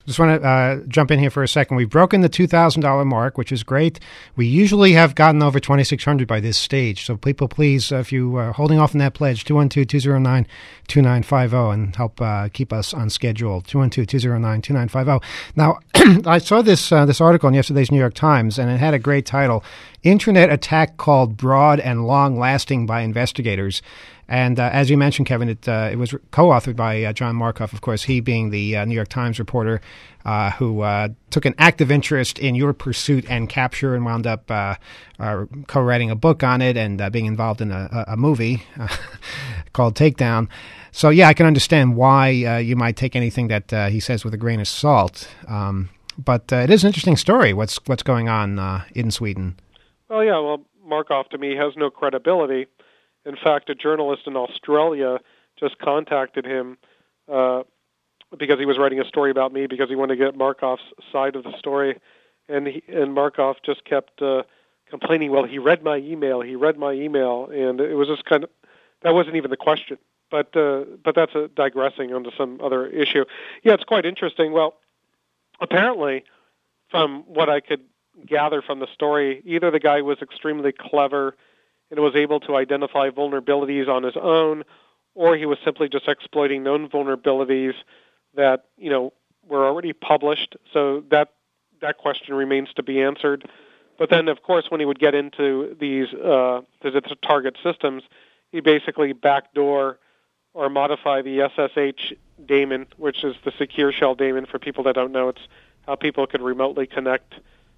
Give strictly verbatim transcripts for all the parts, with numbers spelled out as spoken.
Just want to uh, jump in here for a second. We've broken the two thousand dollars mark, which is great. We usually have gotten over twenty-six hundred dollars by this stage. So people, please, uh, if you are holding off on that pledge, two one two, two zero nine, two nine five zero and help uh, keep us on schedule, two one two, two zero nine, two nine five zero. Now, I saw this uh, this article in yesterday's New York Times, and it had a great title, Internet Attack Called Broad and Long-Lasting by Investigators. And uh, as you mentioned, Kevin, it uh, it was co-authored by uh, John Markoff, of course, he being the uh, New York Times reporter uh, who uh, took an active interest in your pursuit and capture and wound up uh, uh, co-writing a book on it and uh, being involved in a, a movie uh, called Takedown. So, yeah, I can understand why uh, you might take anything that uh, he says with a grain of salt. Um, but uh, it is an interesting story, what's, what's going on uh, in Sweden. Well, yeah, well, Markoff, to me, has no credibility. In fact, a journalist in Australia just contacted him uh, because he was writing a story about me because he wanted to get Markoff's side of the story. And he, and Markoff just kept uh, complaining, well, he read my email, he read my email. And it was just kind of, that wasn't even the question. But uh, but that's a digressing onto some other issue. Yeah, it's quite interesting. Well, apparently, from what I could gather from the story, either the guy was extremely clever and was able to identify vulnerabilities on his own, or he was simply just exploiting known vulnerabilities that, you know, were already published. So that that question remains to be answered. But then, of course, when he would get into these uh, the target systems, he basically backdoor or modify the S S H daemon, which is the secure shell daemon. For people that don't know, it's how people could remotely connect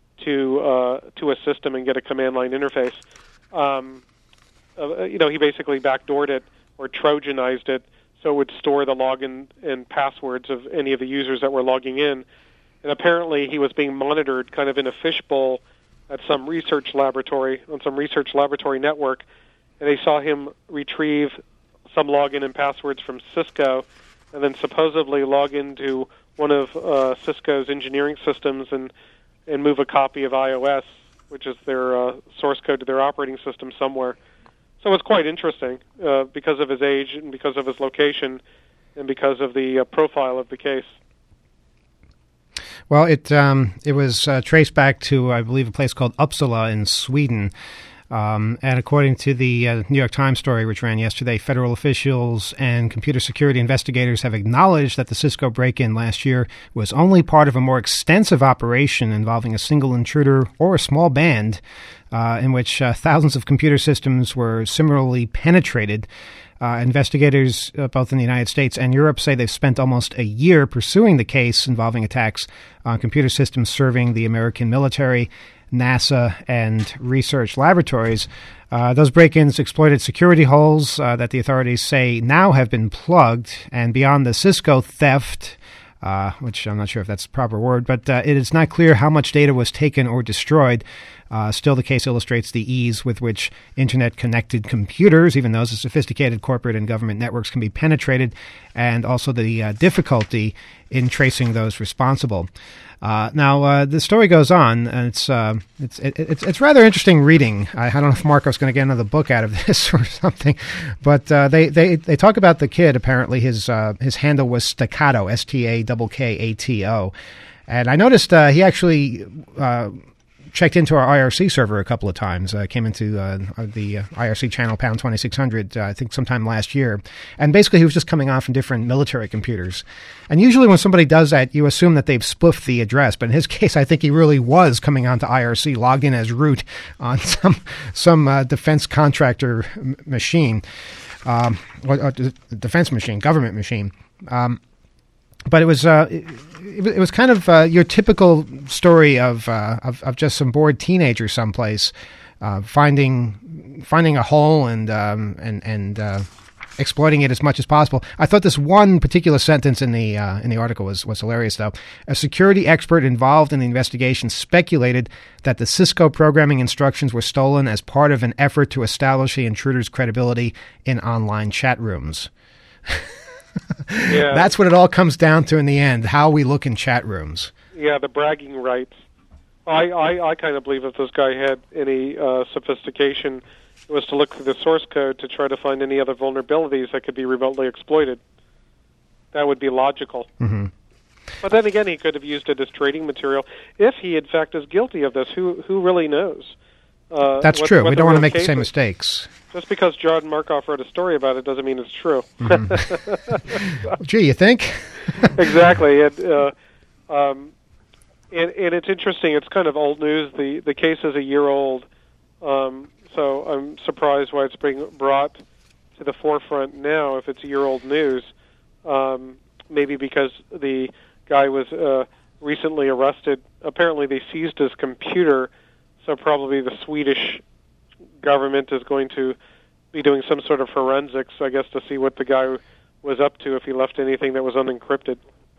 to uh, to a system and get a command line interface. Um, uh, you know, he basically backdoored it or Trojanized it so it would store the login and passwords of any of the users that were logging in. And apparently he was being monitored kind of in a fishbowl at some research laboratory, on some research laboratory network, and they saw him retrieve some login and passwords from Cisco and then supposedly log into one of uh, Cisco's engineering systems and, and move a copy of iOS, which is their uh, source code to their operating system somewhere. So it's quite interesting uh, because of his age and because of his location and because of the uh, profile of the case. Well, it um, it was uh, traced back to, I believe, a place called Uppsala in Sweden. Um, and according to the uh, New York Times story, which ran yesterday, federal officials and computer security investigators have acknowledged that the Cisco break-in last year was only part of a more extensive operation involving a single intruder or a small band uh, in which uh, thousands of computer systems were similarly penetrated. Uh, investigators, uh, both in the United States and Europe, say they've spent almost a year pursuing the case involving attacks on computer systems serving the American military, NASA, and research laboratories. Uh, those break-ins exploited security holes uh, that the authorities say now have been plugged, and beyond the Cisco theft, uh, which I'm not sure if that's the proper word, but uh, it is not clear how much data was taken or destroyed. Uh, still, the case illustrates the ease with which Internet-connected computers, even those of sophisticated corporate and government networks, can be penetrated, and also the uh, difficulty in tracing those responsible. Uh, now, uh, the story goes on, and it's uh, it's it, it's it's rather interesting reading. I, I don't know if Markoff's going to get another book out of this or something, but uh, they, they they talk about the kid. Apparently, his uh, his handle was Staccato, S T A K K A T O, and I noticed uh, he actually uh, checked into our I R C server a couple of times. Uh, came into uh, the uh, I R C channel pound twenty-six hundred, uh, I think sometime last year. And basically he was just coming on from different military computers. And usually when somebody does that, you assume that they've spoofed the address. But in his case, I think he really was coming on to I R C, logged in as root on some some uh, defense contractor m- machine, um, or, or defense machine, government machine. Um, But it was uh, it, it was kind of uh, your typical story of, uh, of of just some bored teenager someplace uh, finding finding a hole and um, and and uh, exploiting it as much as possible. I thought this one particular sentence in the uh, in the article was was hilarious, though. A security expert involved in the investigation speculated that the Cisco programming instructions were stolen as part of an effort to establish the intruder's credibility in online chat rooms. Yeah. That's what it all comes down to in the end, how we look in chat rooms. Yeah, the bragging rights. I, I, I kind of believe if this guy had any uh, sophistication, it was to look through the source code to try to find any other vulnerabilities that could be remotely exploited. That would be logical. Mm-hmm. But then again, he could have used it as trading material if he, in fact, is guilty of this. Who who really knows? Uh, That's what, true. What we don't want to make the same is. mistakes. Just because John Markoff wrote a story about it doesn't mean it's true. Mm-hmm. Gee, you think? Exactly. And, uh, um, and, and it's interesting. It's kind of old news. The, the case is a year old, um, so I'm surprised why it's being brought to the forefront now if it's year-old news. Um, maybe because the guy was uh, recently arrested. Apparently they seized his computer, so probably the Swedish government is going to be doing some sort of forensics, I guess, to see what the guy was up to if he left anything that was unencrypted.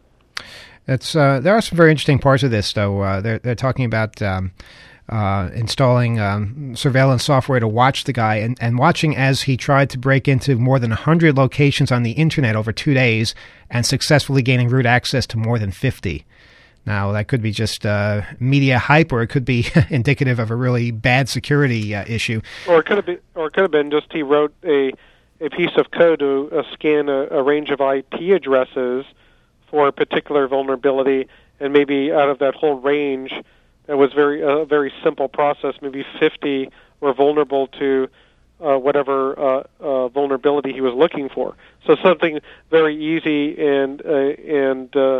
It's uh, there are some very interesting parts of this, though. Uh, they're they're talking about um, uh, installing um, surveillance software to watch the guy, and, and watching as he tried to break into more than one hundred locations on the internet over two days, and successfully gaining root access to more than fifty. Now, that could be just uh, media hype, or it could be indicative of a really bad security uh, issue. Or it could have been, or it could have been just he wrote a a piece of code to uh, scan a, a range of I P addresses for a particular vulnerability, and maybe out of that whole range, that was very a uh, very simple process. Maybe fifty were vulnerable to uh, whatever uh, uh, vulnerability he was looking for. So something very easy and uh, and uh,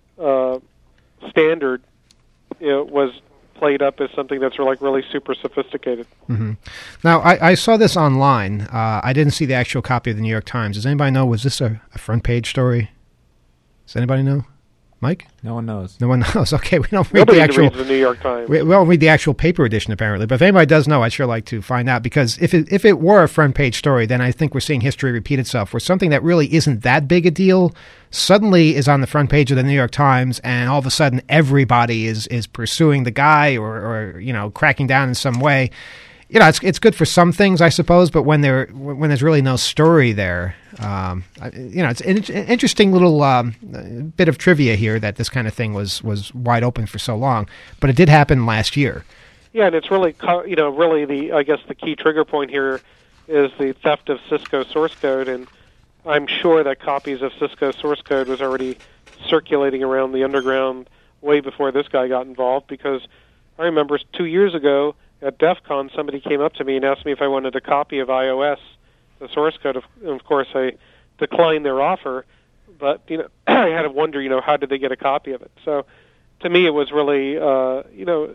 uh, standard, you know, was played up as something that's like really super sophisticated. Mm-hmm. Now, I, I saw this online. Uh, I didn't see the actual copy of the New York Times. Does anybody know, was this a, a front page story? Does anybody know? Mike? No one knows. No one knows. Okay, we don't read Nobody the actual. reads the New York Times. We, we don't read the actual paper edition, apparently. But if anybody does know, I'd sure like to find out, because if it, if it were a front page story, then I think we're seeing history repeat itself, where something that really isn't that big a deal suddenly is on the front page of the New York Times, and all of a sudden everybody is is pursuing the guy, or, or you know, cracking down in some way. You know, it's it's good for some things, I suppose, but when there when there's really no story there, um, you know, it's an interesting little um, bit of trivia here that this kind of thing was, was wide open for so long, but it did happen last year. Yeah, and it's really, you know, really the I guess the key trigger point here is the theft of Cisco source code, and I'm sure that copies of Cisco source code was already circulating around the underground way before this guy got involved, because I remember two years ago at DEF CON, somebody came up to me and asked me if I wanted a copy of iOS, the source code. Of, of course, I declined their offer, but you know, I had to wonder, you know, how did they get a copy of it? So, to me, it was really, uh, you know,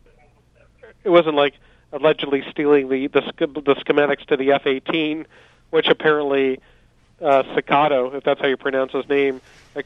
it wasn't like allegedly stealing the the, the schematics to the F eighteen, which apparently uh, Cicado, if that's how you pronounce his name,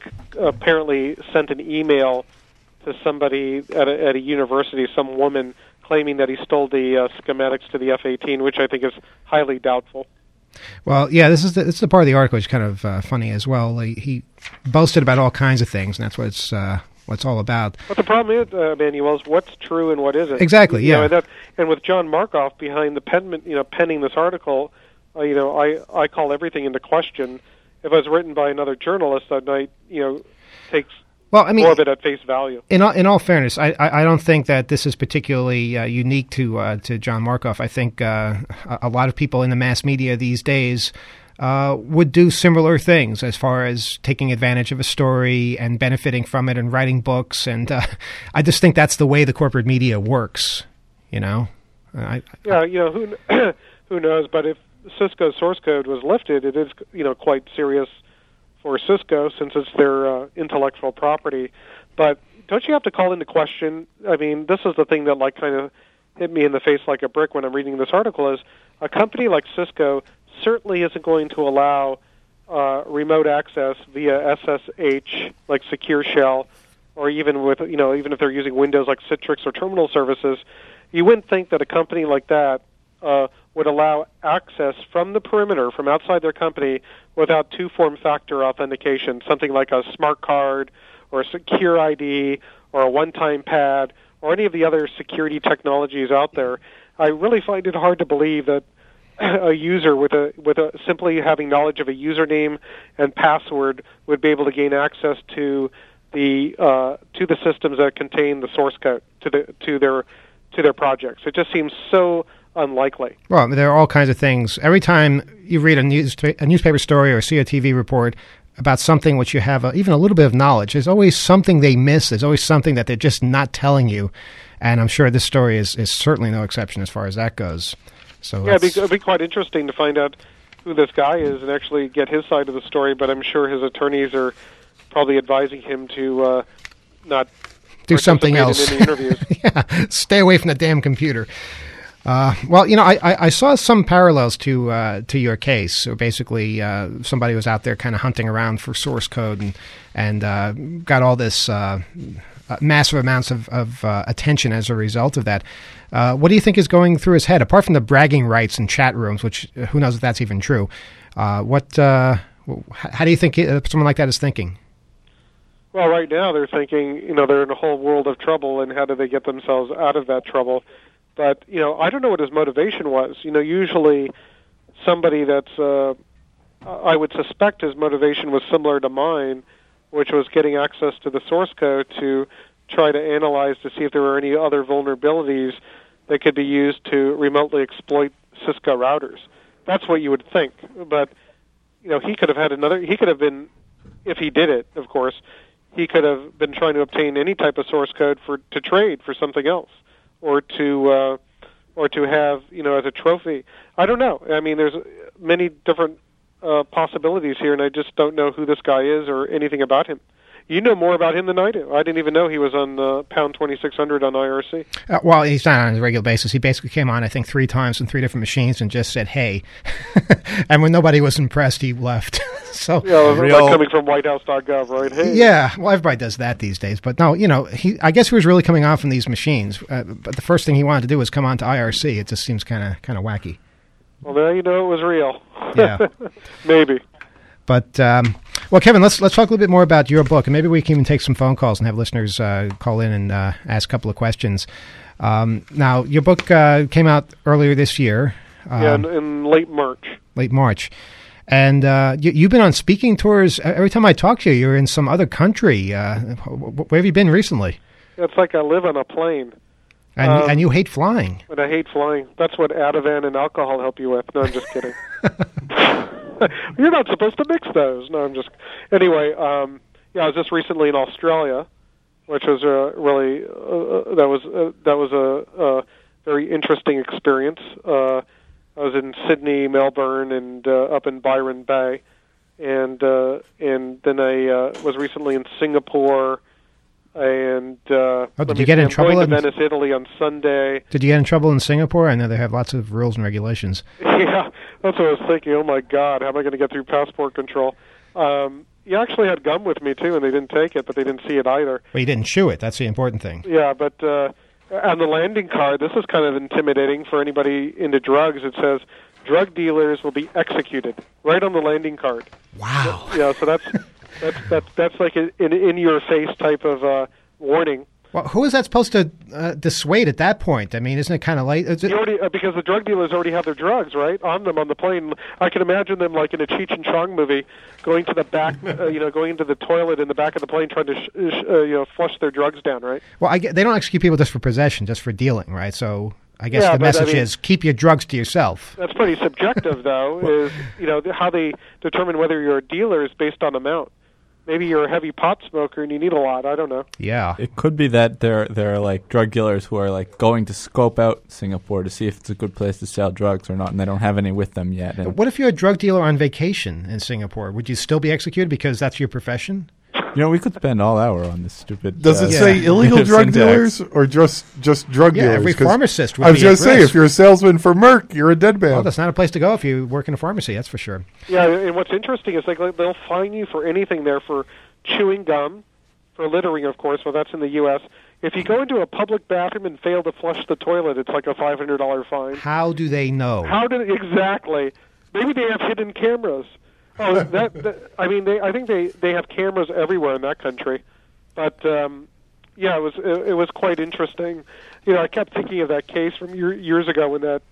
apparently sent an email to somebody at a, at a university, some woman, claiming that he stole the uh, schematics to the F eighteen, which I think is highly doubtful. Well, yeah, this is the, this is the part of the article which is kind of uh, funny as well. He, he boasted about all kinds of things, and that's what it's uh, what it's all about. But the problem is, uh, Manuel, is what's true and what isn't. Exactly, you yeah. Know, and, that, and with John Markoff behind the pen, you know, penning this article, uh, you know, I I call everything into question. If it was written by another journalist, I might, you know, take. Well, I mean, more of it at face value. In all, in all fairness, I, I, I don't think that this is particularly uh, unique to uh, to John Markoff. I think uh, a, a lot of people in the mass media these days uh, would do similar things as far as taking advantage of a story and benefiting from it and writing books. And uh, I just think that's the way the corporate media works. You know. I, yeah, you know who who knows? But if Cisco source code was lifted, it is, you know, quite serious for Cisco, since it's their uh, intellectual property. But don't you have to call into question, I mean, this is the thing that like kind of hit me in the face like a brick when I'm reading this article, is a company like Cisco certainly isn't going to allow uh, remote access via S S H, like Secure Shell, or even with, you know, even if they're using Windows like Citrix or terminal services. You wouldn't think that a company like that uh, would allow access from the perimeter, from outside their company, without two-form factor authentication, something like a smart card or a secure I D or a one-time pad or any of the other security technologies out there. I really find it hard to believe that a user with a with a simply having knowledge of a username and password would be able to gain access to the uh, to the systems that contain the source code to the to their to their projects. It just seems so unlikely. Well, there are all kinds of things. Every time you read a news a newspaper story or see a T V report, about something which you have a, even a little bit of knowledge, there's always something they miss. There's always something that they're just not telling you. And I'm sure this story is, is certainly no exception as far as that goes. So yeah, it'd be, it'd be quite interesting to find out who this guy is and actually get his side of the story, but I'm sure his attorneys are probably advising him to uh, not do something else. In the interviews. Yeah, stay away from the damn computer. Uh, well, you know, I, I, I saw some parallels to uh, to your case. So basically, uh, somebody was out there kind of hunting around for source code and and uh, got all this uh, massive amounts of, of uh, attention as a result of that. Uh, what do you think is going through his head, apart from the bragging rights in chat rooms, which uh, who knows if that's even true? Uh, what? Uh, how do you think someone like that is thinking? Well, right now they're thinking, you know, they're in a whole world of trouble, and how do they get themselves out of that trouble? But, you know, I don't know what his motivation was. You know, usually somebody that's, uh, I would suspect his motivation was similar to mine, which was getting access to the source code to try to analyze to see if there were any other vulnerabilities that could be used to remotely exploit Cisco routers. That's what you would think. But, you know, he could have had another, he could have been, if he did it, of course, he could have been trying to obtain any type of source code for to trade for something else. Or to, uh, or to have, you know, as a trophy. I don't know. I mean, there's many different uh, possibilities here, and I just don't know who this guy is or anything about him. You know more about him than I do. I didn't even know he was on uh, Pound twenty-six hundred on I R C. Uh, well, he's not on a regular basis. He basically came on, I think, three times on three different machines and just said, hey. And when nobody was impressed, he left. So yeah, real... like coming from white house dot gov, right? Hey. Yeah, well, everybody does that these days. But no, you know, he, I guess he was really coming on from these machines. Uh, but the first thing he wanted to do was come on to I R C. It just seems kind of kind of wacky. Well, now you know it was real. Yeah. Maybe. But, um, well, Kevin, let's let's talk a little bit more about your book, and maybe we can even take some phone calls and have listeners uh, call in and uh, ask a couple of questions. Um, now, your book uh, came out earlier this year. Um, yeah, in, in late March. Late March. And uh, you, you've been on speaking tours. Every time I talk to you, you're in some other country. Uh, where have you been recently? It's like I live on a plane. And, um, and you hate flying. And I hate flying. That's what Ativan and alcohol help you with. No, I'm just kidding. You're not supposed to mix those. No, I'm just... Anyway, um, yeah, I was just recently in Australia, which was a really... Uh, that was uh, that was a, a very interesting experience. Uh, I was in Sydney, Melbourne, and uh, up in Byron Bay. And uh, and then I uh, was recently in Singapore... And uh, oh, did you get in I'm trouble? going to in, Venice, Italy on Sunday. Did you get in trouble in Singapore? I know they have lots of rules and regulations. Yeah, that's what I was thinking. Oh my God, how am I going to get through passport control? Um, you actually had gum with me too, and they didn't take it, but they didn't see it either. Well, you didn't chew it. That's the important thing. Yeah, but uh, on the landing card, this is kind of intimidating for anybody into drugs. It says drug dealers will be executed right on the landing card. Wow. Yeah, so that's. That's that's that's like an in your face type of uh, warning. Well, who is that supposed to uh, dissuade at that point? I mean, isn't it kind of late? Is it... You already, uh, because the drug dealers already have their drugs right on them on the plane. I can imagine them like in a Cheech and Chong movie, going to the back, uh, you know, going into the toilet in the back of the plane, trying to sh- sh- uh, you know flush their drugs down. Right. Well, I get, they don't execute people just for possession, just for dealing, right? So I guess yeah, the but, message I mean, is keep your drugs to yourself. That's pretty subjective, though. well, is you know how they determine whether you're a dealer is based on amount. Maybe you're a heavy pot smoker and you need a lot. I don't know. Yeah. It could be that there there are like drug dealers who are like going to scope out Singapore to see if it's a good place to sell drugs or not, and they don't have any with them yet. And what if you're a drug dealer on vacation in Singapore? Would you still be executed because that's your profession? You know, we could spend all hour on this stupid... Does it uh, say yeah. illegal drug syntax. dealers or just just drug Yeah, dealers? every 'Cause pharmacist would I was be going at to say, risk. if you're a salesman for Merck, you're a dead man. Well, that's not a place to go if you work in a pharmacy, that's for sure. Yeah, and what's interesting is like they'll fine you for anything there for chewing gum, for littering, of course. Well, that's in the U S If you go into a public bathroom and fail to flush the toilet, it's like a five hundred dollars fine. How do they know? How did exactly? Maybe they have hidden cameras. Oh, that, that I mean, they, I think they, they have cameras everywhere in that country. But um, yeah, it was it, it was quite interesting. You know, I kept thinking of that case from year, years ago when that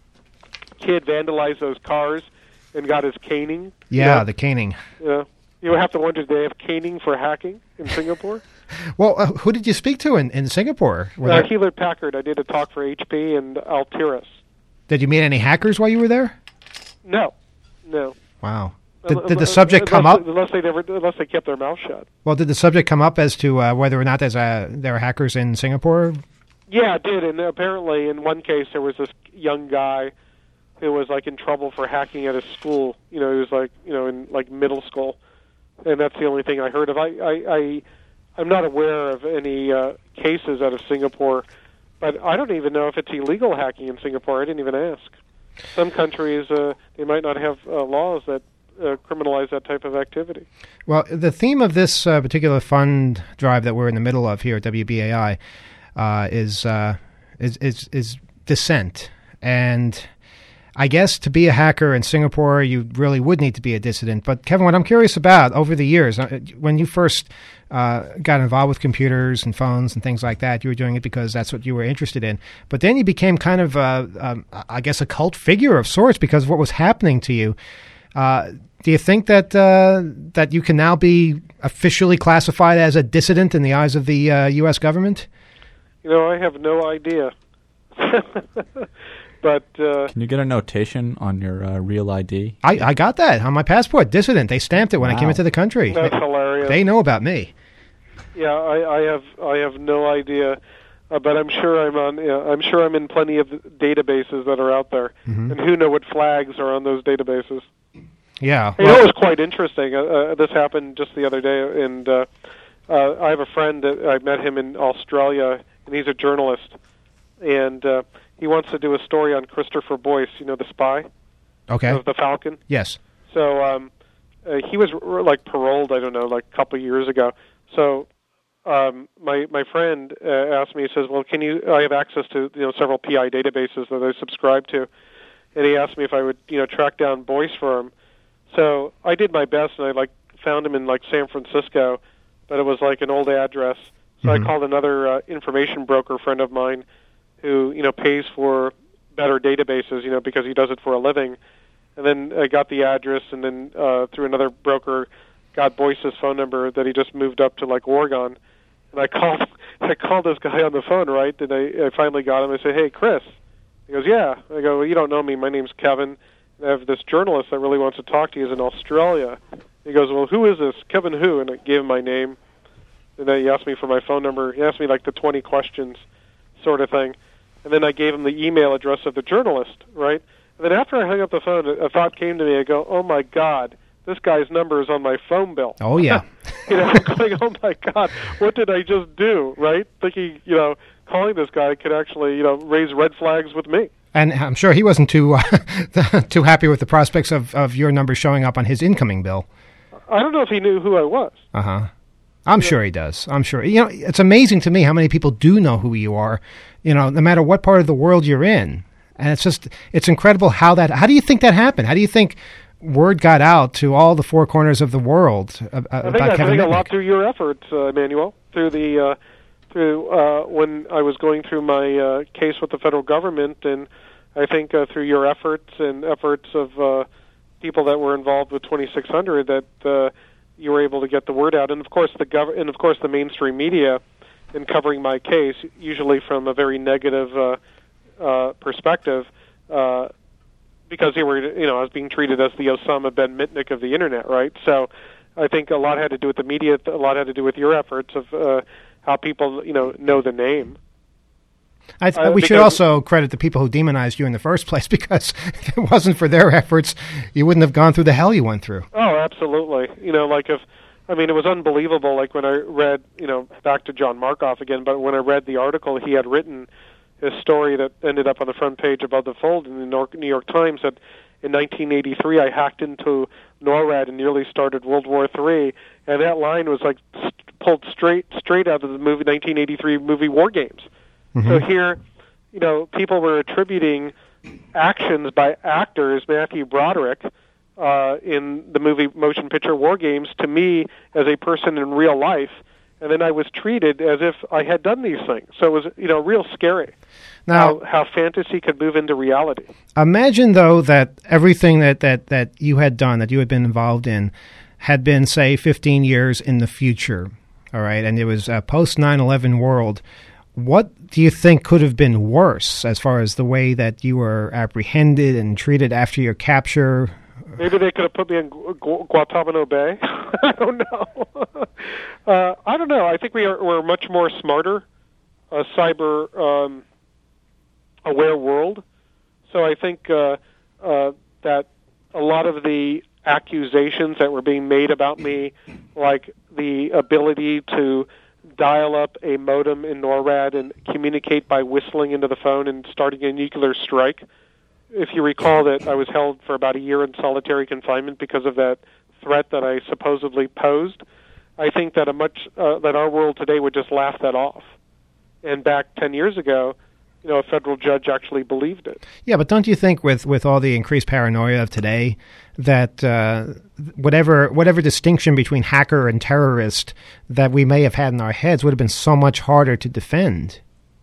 kid vandalized those cars and got his caning. Yeah, you know? the caning. Yeah, you have to wonder, do they have caning for hacking in Singapore? Well, uh, who did you speak to in, in Singapore? Were Uh, there- Hewlett Packard. I did a talk for H P and Altiris. Did you meet any hackers while you were there? No, no. Wow. Did, did the subject unless, come up? Unless they never, unless they kept their mouth shut. Well, did the subject come up as to uh, whether or not there's a, there are hackers in Singapore? Yeah, it did. And apparently, in one case, there was this young guy who was like in trouble for hacking at his school. You know, he was like, you know, in like middle school, and that's the only thing I heard of. I, I, I I'm not aware of any uh, cases out of Singapore, but I don't even know if it's illegal hacking in Singapore. I didn't even ask. Some countries, uh, they might not have uh, laws that uh, criminalize that type of activity. Well, the theme of this uh, particular fund drive that we're in the middle of here at W B A I uh, is, uh, is is is dissent, and I guess to be a hacker in Singapore, you really would need to be a dissident. But Kevin, what I'm curious about over the years, uh, when you first uh, got involved with computers and phones and things like that, you were doing it because that's what you were interested in. But then you became kind of, uh, um, I guess, a cult figure of sorts because of what was happening to you. Uh, do you think that uh, that you can now be officially classified as a dissident in the eyes of the uh, U S government? You know, I have no idea. But uh, can you get a notation on your uh, real I D? I, I got that on my passport. Dissident. They stamped it when Wow. I came into the country. That's they, hilarious. They know about me. Yeah, I, I have I have no idea, uh, but I'm sure I'm on. Uh, I'm sure I'm in plenty of databases that are out there, Mm-hmm. and who know what flags are on those databases. Yeah. You know, it was quite interesting. Uh, uh, this happened just the other day, and uh, uh, I have a friend that I met him in Australia, and he's a journalist, and uh, he wants to do a story on Christopher Boyce, you know, the spy Okay. of the Falcon. Yes. So um, uh, he was r- like paroled, I don't know, like a couple of years ago. So um, my my friend uh, asked me, he says, "Well, can you? I have access to you know several P I databases that I subscribe to," and he asked me if I would you know track down Boyce for him. So I did my best, and I like found him in like San Francisco, but it was like an old address. So Mhm. I called another uh, information broker friend of mine, who you know pays for better databases, you know, because he does it for a living. And then I got the address, and then uh, through another broker, got Boyce's phone number that he just moved up to like Oregon. And I called, I called this guy on the phone, right? And I, I finally got him. I said, "Hey, Chris." He goes, "Yeah." I go, "Well, you don't know me. My name's Kevin. I have this journalist that really wants to talk to you. He's in Australia." He goes, "Well, who is this? Kevin who?" And I gave him my name. And then he asked me for my phone number. He asked me like the twenty questions sort of thing. And then I gave him the email address of the journalist, right? And then after I hung up the phone, a thought came to me. I go, "Oh, my God, this guy's number is on my phone bill." Oh, yeah. You know, I'm going, "Oh, my God, what did I just do?" Right? Thinking, you know, calling this guy could actually, you know, raise red flags with me. And I'm sure he wasn't too uh, too happy with the prospects of, of your number showing up on his incoming bill. I don't know if he knew who I was. Uh-huh. I'm yeah. sure he does. I'm sure. You know, it's amazing to me how many people do know who you are, you know, no matter what part of the world you're in. And it's just, it's incredible how that, how do you think that happened? How do you think word got out to all the four corners of the world uh, I think, about I Kevin think Mitnick? a lot through your efforts, uh, Emmanuel, through the, uh, through, uh, when I was going through my uh, case with the federal government, and I think uh, through your efforts and efforts of uh, people that were involved with twenty-six hundred, that uh, you were able to get the word out, and of course the gov- and of course the mainstream media in covering my case, usually from a very negative uh, uh, perspective, uh, because they were, you know, I was being treated as the Osama bin Mitnick of the internet, right? So I think a lot had to do with the media, a lot had to do with your efforts of uh, how people, you know, know the name. I th- uh, we should also credit the people who demonized you in the first place, because if it wasn't for their efforts, you wouldn't have gone through the hell you went through. Oh, absolutely. You know, like if, I mean, it was unbelievable, like when I read, you know, back to John Markoff again, but when I read the article he had written, his story that ended up on the front page above the fold in the New York Times, that in nineteen eighty-three I hacked into NORAD and nearly started World War Three, and that line was like st- pulled straight straight out of the movie nineteen eighty-three movie War Games. Mm-hmm. So here, you know, people were attributing actions by actors, Matthew Broderick, uh, in the movie motion picture War Games, to me as a person in real life, and then I was treated as if I had done these things. So it was, you know, real scary. Now, how, how fantasy could move into reality. Imagine, though, that everything that, that, that you had done, that you had been involved in, had been, say, fifteen years in the future, all right, and it was a post nine eleven world. What do you think could have been worse as far as the way that you were apprehended and treated after your capture? Maybe they could have put me in Gu- Gu- Guantanamo Bay. I don't know. uh, I don't know. I think we are we're a much more smarter, uh, cyber um, aware world. So I think uh, uh, that a lot of the accusations that were being made about me, like the ability to dial up a modem in NORAD and communicate by whistling into the phone and starting a nuclear strike. If you recall that I was held for about a year in solitary confinement because of that threat that I supposedly posed, I think that a much uh, that our world today would just laugh that off. And back ten years ago, you know, a federal judge actually believed it. Yeah, but don't you think with, with all the increased paranoia of today that uh, whatever whatever distinction between hacker and terrorist that we may have had in our heads would have been so much harder to defend?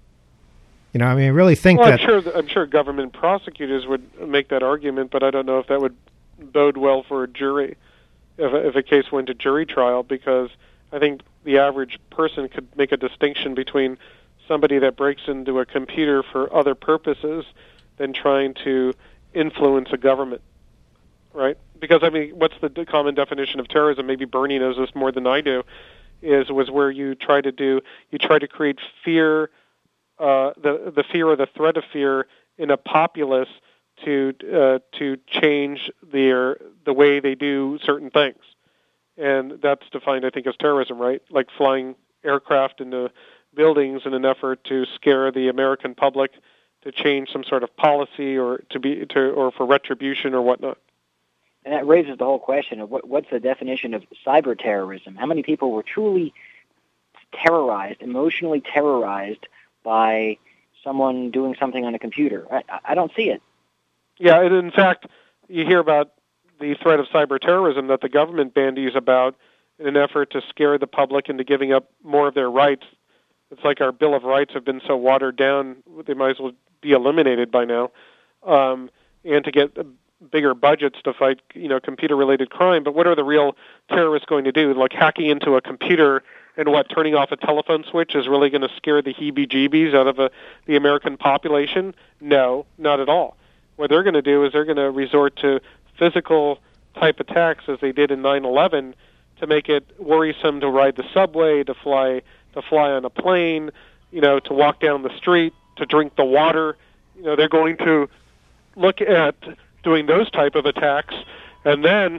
You know, I mean, I really think well, that... I'm sure, th- I'm sure government prosecutors would make that argument, but I don't know if that would bode well for a jury if a, if a case went to jury trial, because I think the average person could make a distinction between somebody that breaks into a computer for other purposes than trying to influence a government, right? Because, I mean, what's the d- common definition of terrorism? Maybe Bernie knows this more than I do, is was where you try to do, you try to create fear, uh, the the fear or the threat of fear in a populace to uh, to change their the way they do certain things. And that's defined, I think, as terrorism, right? Like flying aircraft into buildings in an effort to scare the American public to change some sort of policy or to be to or for retribution or whatnot. And that raises the whole question of what, what's the definition of cyber terrorism? How many people were truly terrorized, emotionally terrorized by someone doing something on a computer? I, I don't see it. Yeah, and in fact, you hear about the threat of cyber terrorism that the government bandies about in an effort to scare the public into giving up more of their rights. It's like our Bill of Rights have been so watered down, they might as well be eliminated by now, um, and to get bigger budgets to fight, you know, computer-related crime. But what are the real terrorists going to do? Like hacking into a computer and what, turning off a telephone switch is really going to scare the heebie-jeebies out of a, the American population? No, not at all. What they're going to do is they're going to resort to physical-type attacks as they did in nine eleven to make it worrisome to ride the subway, to fly to fly on a plane, you know, to walk down the street, to drink the water. You know, they're going to look at doing those type of attacks, and then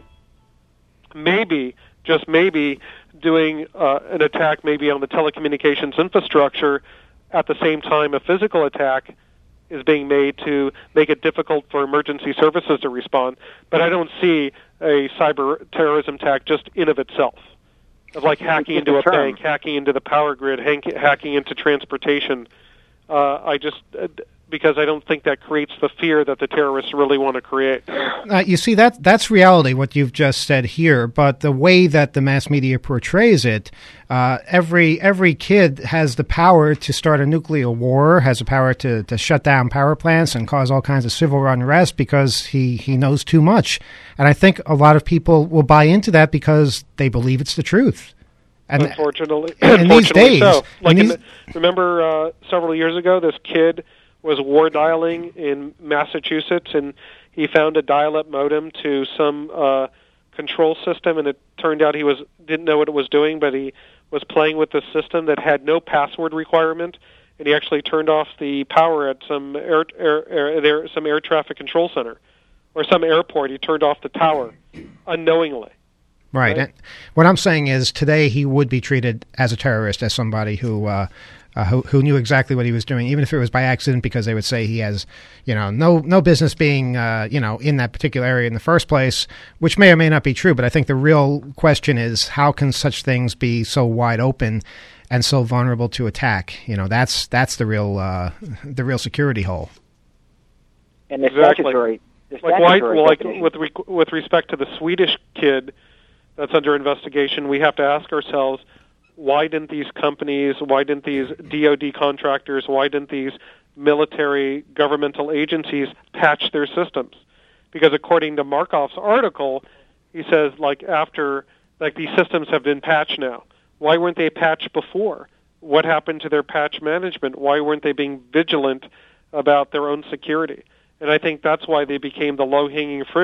maybe, just maybe, doing uh, an attack maybe on the telecommunications infrastructure at the same time a physical attack is being made to make it difficult for emergency services to respond. But I don't see a cyber terrorism attack just in of itself, of like hacking into a bank, hacking into the power grid, hacking into transportation. Uh, I just... Uh, because I don't think that creates the fear that the terrorists really want to create. Uh, you see, that that's reality, what you've just said here, but the way that the mass media portrays it, uh, every every kid has the power to start a nuclear war, has the power to, to shut down power plants and cause all kinds of civil unrest because he, he knows too much. And I think a lot of people will buy into that because they believe it's the truth. And unfortunately, in unfortunately these days, so. Like in these, in the, remember uh, several years ago, this kid was war dialing in Massachusetts, and he found a dial-up modem to some uh, control system, and it turned out he was didn't know what it was doing, but he was playing with this system that had no password requirement, and he actually turned off the power at some air, air, air there some air traffic control center or some airport. He turned off the tower unknowingly. Right. Right? And what I'm saying is today he would be treated as a terrorist, as somebody who uh, uh, who, who knew exactly what he was doing, even if it was by accident, because they would say he has, you know, no no business being, uh, you know, in that particular area in the first place, which may or may not be true. But I think the real question is, how can such things be so wide open and so vulnerable to attack? You know, that's that's the real uh, the real security hole. And the Exactly. statutory, the Like, why, statutory well, like definition- with re- with respect to the Swedish kid that's under investigation, we have to ask ourselves, why didn't these companies, why didn't these D O D contractors, why didn't these military governmental agencies patch their systems? Because according to Markov's article, he says, like, after, like, these systems have been patched now. Why weren't they patched before? What happened to their patch management? Why weren't they being vigilant about their own security? And I think that's why they became the low-hanging fruit,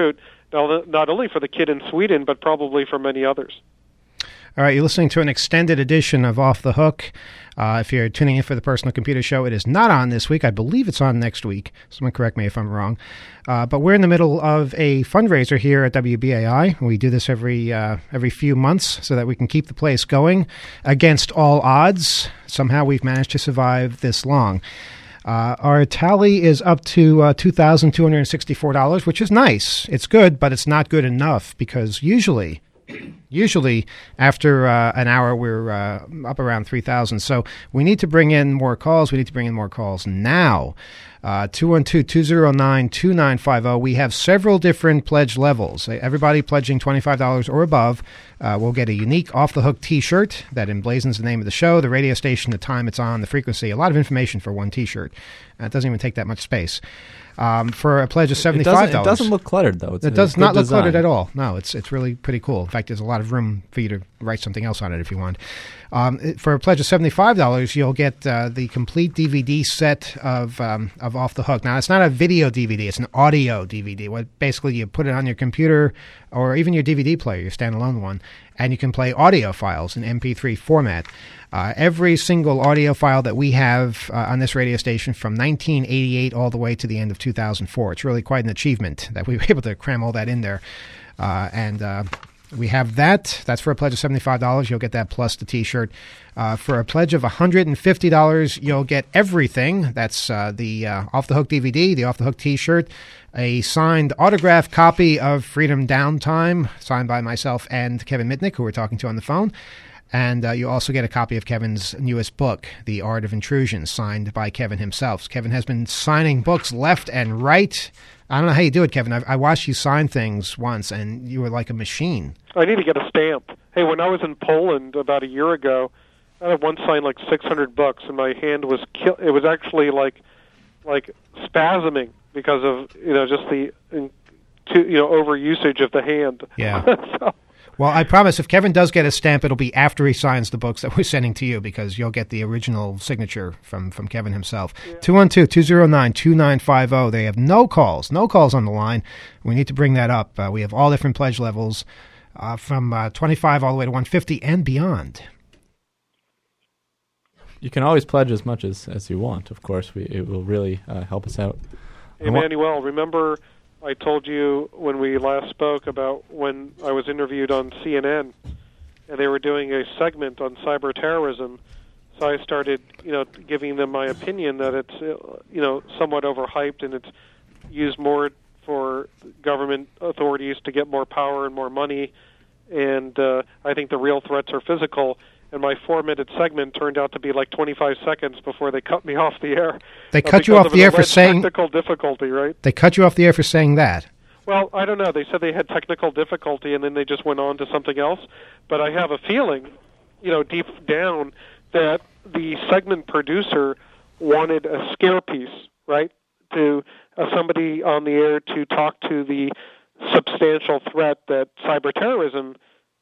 not, not only for the kid in Sweden, but probably for many others. All right, you're listening to an extended edition of Off the Hook. Uh, if you're tuning in for the Personal Computer Show, it is not on this week. I believe it's on next week. Someone correct me if I'm wrong. Uh, but we're in the middle of a fundraiser here at W B A I. We do this every uh, every few months so that we can keep the place going against all odds. Somehow we've managed to survive this long. Uh, our tally is up to uh, two thousand two hundred sixty-four dollars, which is nice. It's good, but it's not good enough because usually... Usually, after uh, an hour, we're uh, up around three thousand. So we need to bring in more calls. We need to bring in more calls now. Uh, two one two, two zero nine, two nine five zero. We have several different pledge levels. Everybody pledging twenty-five dollars or above uh, will get a unique Off the Hook T-shirt that emblazons the name of the show, the radio station, the time it's on, the frequency. A lot of information for one T-shirt. Uh, it doesn't even take that much space. Um, for a pledge of seventy-five dollars. It doesn't, it doesn't look cluttered, though. It's it does not look design. cluttered at all. No, it's it's really pretty cool. In fact, there's a lot of room for you to write something else on it if you want. Um, it, for a pledge of seventy-five dollars, you'll get uh, the complete D V D set of um, of Off the Hook. Now, it's not a video D V D. It's an audio D V D. What basically, you put it on your computer or even your D V D player, your standalone one, and you can play audio files in M P three format. Uh, every single audio file that we have uh, on this radio station from nineteen eighty-eight all the way to the end of two thousand four. It's really quite an achievement that we were able to cram all that in there. Uh, and uh, we have that. That's for a pledge of seventy-five dollars. You'll get that plus the T-shirt. Uh, for a pledge of one hundred fifty dollars, you'll get everything. That's uh, the uh, Off the Hook D V D, the Off the Hook T-shirt, a signed autographed copy of Freedom Downtime, signed by myself and Kevin Mitnick, who we're talking to on the phone. And uh, you also get a copy of Kevin's newest book, The Art of Intrusion, signed by Kevin himself. Kevin has been signing books left and right. I don't know how you do it, Kevin. I, I watched you sign things once, and you were like a machine. I need to get a stamp. Hey, when I was in Poland about a year ago, I had once signed like six hundred books, and my hand was kill- it was actually like like spasming because of you know just the in, to, you know overusage of the hand. Yeah. so, Well, I promise if Kevin does get a stamp, it'll be after he signs the books that we're sending to you because you'll get the original signature from, from Kevin himself. two one two, two zero nine, two nine five zero. They have no calls, no calls on the line. We need to bring that up. Uh, we have all different pledge levels uh, from uh, twenty-five all the way to one hundred fifty and beyond. You can always pledge as much as, as you want, of course. We, it will really uh, help us out. Emmanuel, remember I told you when we last spoke about when I was interviewed on C N N, and they were doing a segment on cyber terrorism. So I started, you know, giving them my opinion that it's, uh, you know, somewhat overhyped and it's used more for government authorities to get more power and more money. And uh, I think the real threats are physical. And my four-minute segment turned out to be like twenty-five seconds before they cut me off the air. They cut you off the air for saying technical difficulty, right? They cut you off the air for saying that. Well, I don't know. They said they had technical difficulty, and then they just went on to something else. But I have a feeling, you know, deep down, that the segment producer wanted a scare piece, right? To uh, somebody on the air to talk to the substantial threat that cyber terrorism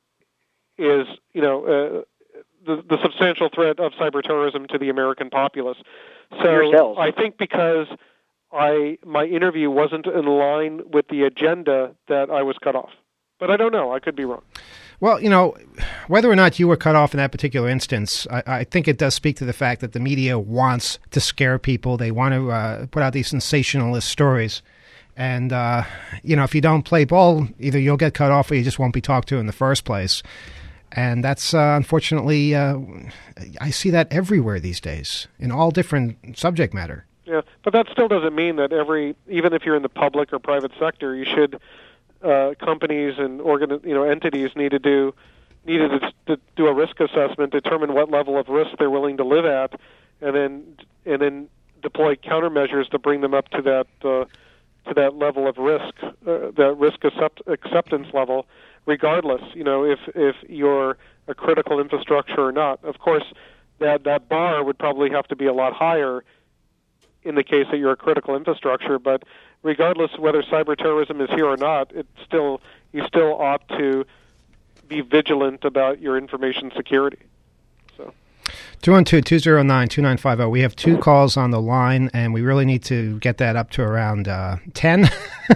is, you know. Uh, The, the substantial threat of cyber terrorism to the American populace. So Yourselves. I think because I my interview wasn't in line with the agenda that I was cut off. But I don't know. I could be wrong. Well, you know, whether or not you were cut off in that particular instance, I, I think it does speak to the fact that the media wants to scare people. They want to uh, put out these sensationalist stories. And, uh, you know, if you don't play ball, either you'll get cut off or you just won't be talked to in the first place. And that's, uh, unfortunately, uh, I see that everywhere these days, in all different subject matter. Yeah, but that still doesn't mean that every, even if you're in the public or private sector, you should, uh, companies and organ, you know, entities need to do, needed to, to do a risk assessment, determine what level of risk they're willing to live at, and then, and then deploy countermeasures to bring them up to that, uh, to that level of risk, uh, that risk accept, acceptance level. Regardless, you know, if if you're a critical infrastructure or not. Of course, that that bar would probably have to be a lot higher in the case that you're a critical infrastructure. But regardless of whether cyber terrorism is here or not, it still you still ought to be vigilant about your information security. So. two one two, two zero nine, two nine five zero. We have two calls on the line, and we really need to get that up to around uh, ten.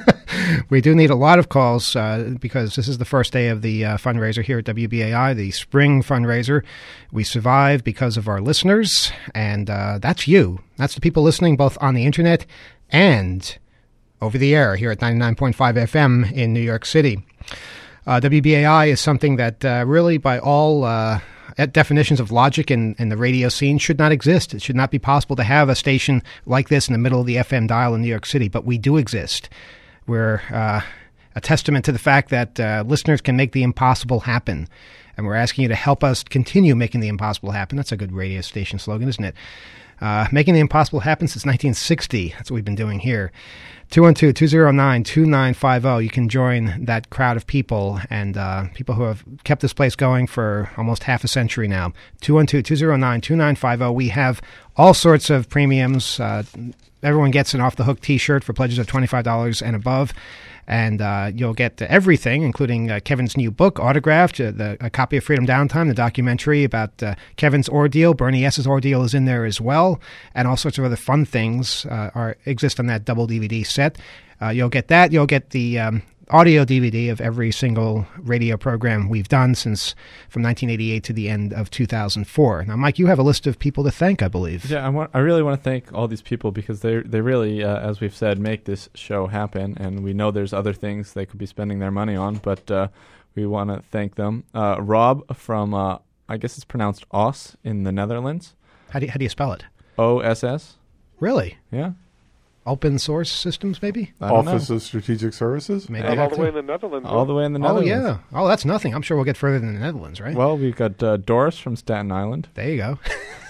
We do need a lot of calls uh, because this is the first day of the uh, fundraiser here at W B A I, the spring fundraiser. We survive because of our listeners, and uh, that's you. That's the people listening both on the internet and over the air here at ninety-nine point five F M in New York City. Uh, W B A I is something that uh, really, by all uh, definitions of logic in, in the radio scene, should not exist. It should not be possible to have a station like this in the middle of the F M dial in New York City, but we do exist. We're uh, a testament to the fact that uh, listeners can make the impossible happen, and we're asking you to help us continue making the impossible happen. That's a good radio station slogan, isn't it? Uh, making the impossible happen since nineteen sixty. That's what we've been doing here. two one two, two zero nine, two nine five zero. You can join that crowd of people and uh, people who have kept this place going for almost half a century now. two one two, two zero nine, two nine five zero. We have all sorts of premiums. Uh, everyone gets an off-the-hook T-shirt for pledges of twenty-five dollars and above. And uh, you'll get everything, including uh, Kevin's new book, autographed, uh, the, a copy of Freedom Downtime, the documentary about uh, Kevin's ordeal. Bernie S.'s ordeal is in there as well, and all sorts of other fun things uh, are exist on that double D V D set. Uh, you'll get that. You'll get the um, audio D V D of every single radio program we've done since from nineteen eighty-eight to the end of two thousand four. Now, Mike, you have a list of people to thank, I believe. Yeah, I want. I really want to thank all these people because they they really, uh, as we've said, make this show happen. And we know there's other things they could be spending their money on, but uh, we want to thank them. Uh, Rob from, uh, I guess it's pronounced Oss in the Netherlands. How do you, how do you spell it? O S S. Really? Yeah. Open source systems, maybe? I don't Office know. of Strategic Services? Maybe All, I all got the way to- in the Netherlands. All the way in the Oh, Netherlands. yeah. Oh, that's nothing. I'm sure we'll get further than the Netherlands, right? Well, we've got uh, Doris from Staten Island. There you go.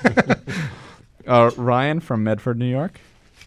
Uh, Ryan from Medford, New York.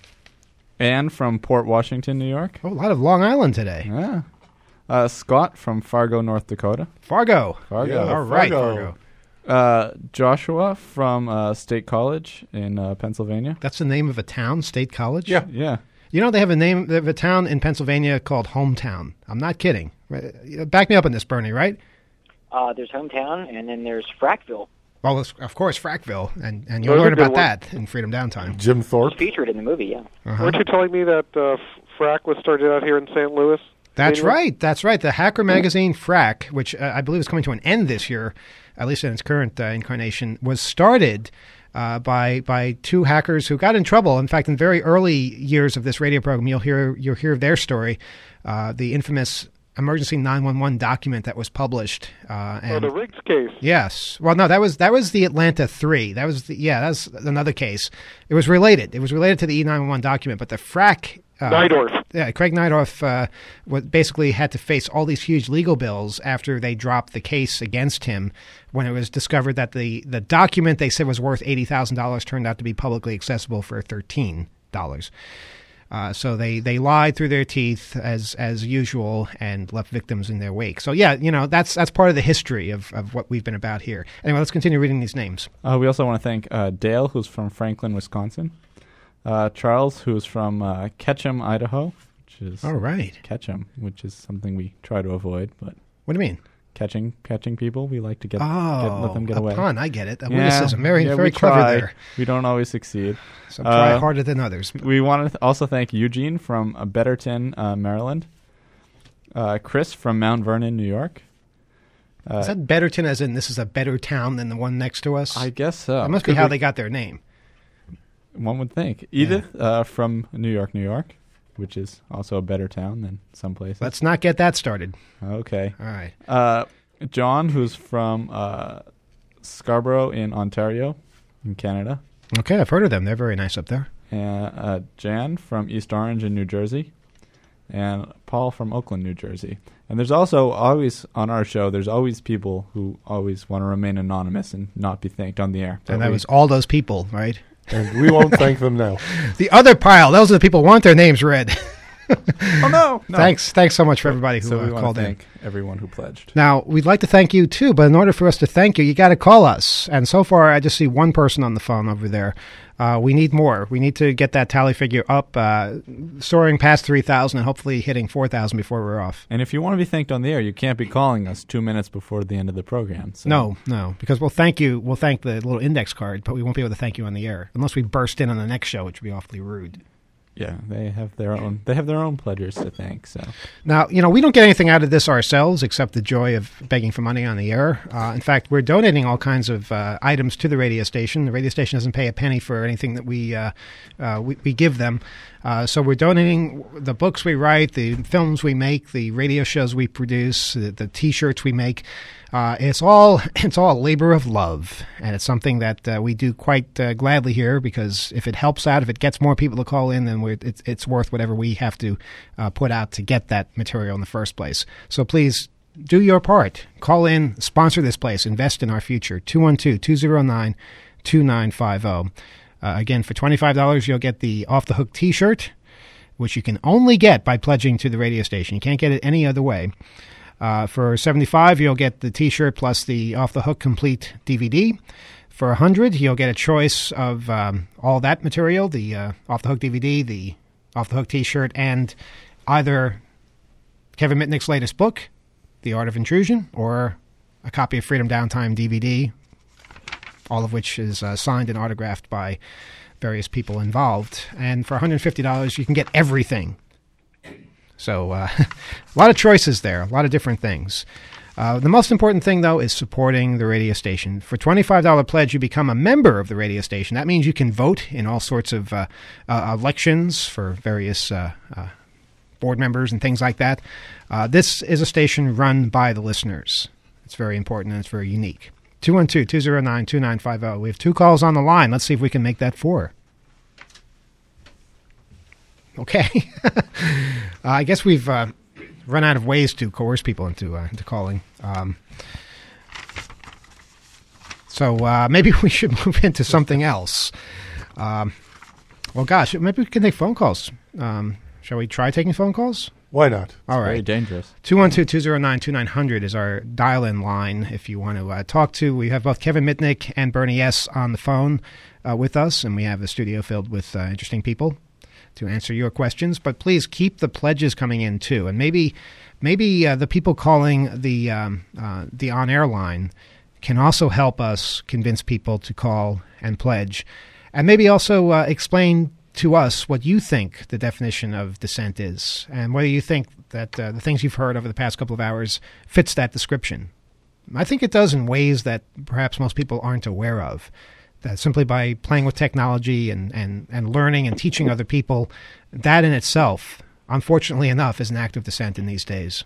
Anne from Port Washington, New York. Oh, a lot of Long Island today. Yeah. Uh, Scott from Fargo, North Dakota. Fargo. Fargo. Yeah. All right, Fargo. Fargo. Uh, Joshua from uh, State College in uh, Pennsylvania. That's the name of a town, State College? Yeah. Yeah. You know, they have a name, they have a town in Pennsylvania called Hometown. I'm not kidding. Uh, Back me up on this, Bernie, right? Uh, there's Hometown, and then there's Frackville. Well, it's, of course, Frackville, and, and you'll Those are learn good about ones. that in Freedom Downtime. Jim It's Thorpe? featured in the movie, yeah. Uh-huh. Weren't you telling me that uh, Frack was started out here in Saint Louis? That's Anyway? right. That's right. The Hacker magazine Frack, which uh, I believe is coming to an end this year, at least in its current uh, incarnation, was started uh, by by two hackers who got in trouble. In fact, in very early years of this radio program, you'll hear you'll hear their story, uh, the infamous emergency nine one one document that was published. Uh, Oh, and the Riggs case. Yes. Well, no, that was that was the Atlanta three. That was the, yeah, that's another case. It was related. It was related to the E nine one one document, but the Frack. Uh, Nidorf. Yeah, Craig Nidorf uh, was basically had to face all these huge legal bills after they dropped the case against him when it was discovered that the, the document they said was worth eighty thousand dollars turned out to be publicly accessible for thirteen dollars. Uh, so they, they lied through their teeth as as usual and left victims in their wake. So yeah, you know, that's that's part of the history of, of what we've been about here. Anyway, let's continue reading these names. Uh, we also want to thank uh, Dale, who's from Franklin, Wisconsin. Uh, Charles, who's from uh, Ketchum, Idaho, which is All right. Ketchum, which is something we try to avoid, but What do you mean? catching catching people, we like to get, Oh, get let them get a away. pun. I get it. A Yeah, witticism. Very, yeah, very we clever try. there. We don't always succeed. Some try Uh, harder than others. We want to th- also thank Eugene from uh, Betterton, uh, Maryland. Uh, Chris from Mount Vernon, New York. Uh, Is that Betterton as in this is a better town than the one next to us? I guess so. that must be Could how be- they got their name. One would think. Edith uh, from New York, New York, which is also a better town than some places. Let's not get that started. Okay. All right. Uh, John, who's from uh, Scarborough in Ontario, in Canada. Okay, I've heard of them. They're very nice up there. And uh, Jan from East Orange in New Jersey. And Paul from Oakland, New Jersey. And there's also always, on our show, there's always people who always want to remain anonymous and not be thanked on the air. But And that we- was all those people, right? And we won't thank them now. The other pile, those are the people who want their names read. Oh no! no. Thanks, thanks so much for everybody who so we uh, want called to in. thank everyone who pledged. Now, we'd like to thank you, too, but in order for us to thank you, you got to call us. And so far, I just see one person on the phone over there. Uh, we need more. We need to get that tally figure up, uh, soaring past three thousand and hopefully hitting four thousand before we're off. And if you want to be thanked on the air, you can't be calling us two minutes before the end of the program. So. No, no, because we'll thank you. We'll thank the little index card, but we won't be able to thank you on the air unless we burst in on the next show, which would be awfully rude. Yeah, they have their own. They have their own pledgers to thank. So now, you know, we don't get anything out of this ourselves except the joy of begging for money on the air. Uh, in fact, we're donating all kinds of uh, items to the radio station. The radio station doesn't pay a penny for anything that we uh, uh, we, we give them. Uh, so we're donating the books we write, the films we make, the radio shows we produce, the, the T-shirts we make. Uh, it's all it's all a labor of love, and it's something that uh, we do quite uh, gladly here because if it helps out, if it gets more people to call in, then we're, it's, it's worth whatever we have to uh, put out to get that material in the first place. So please do your part. Call in, sponsor this place, invest in our future. two one two, two zero nine, two nine five zero. Uh, again, for twenty-five dollars, you'll get the Off the Hook T-shirt, which you can only get by pledging to the radio station. You can't get it any other way. Uh, for seventy-five dollars, you'll get the T-shirt plus the Off the Hook Complete D V D. For one hundred dollars, you'll get a choice of um, all that material, the uh, Off the Hook D V D, the Off the Hook T-shirt, and either Kevin Mitnick's latest book, The Art of Intrusion, or a copy of Freedom Downtime D V D, all of which is uh, signed and autographed by various people involved. And for one hundred fifty dollars, you can get everything. So uh, a lot of choices there, a lot of different things. Uh, the most important thing, though, is supporting the radio station. For twenty-five dollars pledge, you become a member of the radio station. That means you can vote in all sorts of uh, uh, elections for various uh, uh, board members and things like that. Uh, this is a station run by the listeners. It's very important and it's very unique. two one two, two zero nine, two nine five zero. We have two calls on the line. Let's see if we can make that four. Okay. uh, I guess we've uh, run out of ways to coerce people into uh, into calling. Um, so uh, maybe we should move into something else. Um, well, gosh, maybe we can take phone calls. Um, shall we try taking phone calls? Why not? All right. Very dangerous. two one two, two zero nine, two nine zero zero is our dial-in line if you want to uh, talk to. We have both Kevin Mitnick and Bernie S. on the phone uh, with us, and we have a studio filled with uh, interesting people to answer your questions, but please keep the pledges coming in too, and maybe, maybe uh, the people calling the um, uh, the on-air line can also help us convince people to call and pledge, and maybe also uh, explain to us what you think the definition of dissent is, and whether you think that uh, the things you've heard over the past couple of hours fits that description. I think it does in ways that perhaps most people aren't aware of. That simply by playing with technology and, and, and learning and teaching other people, that in itself, unfortunately enough, is an act of dissent in these days.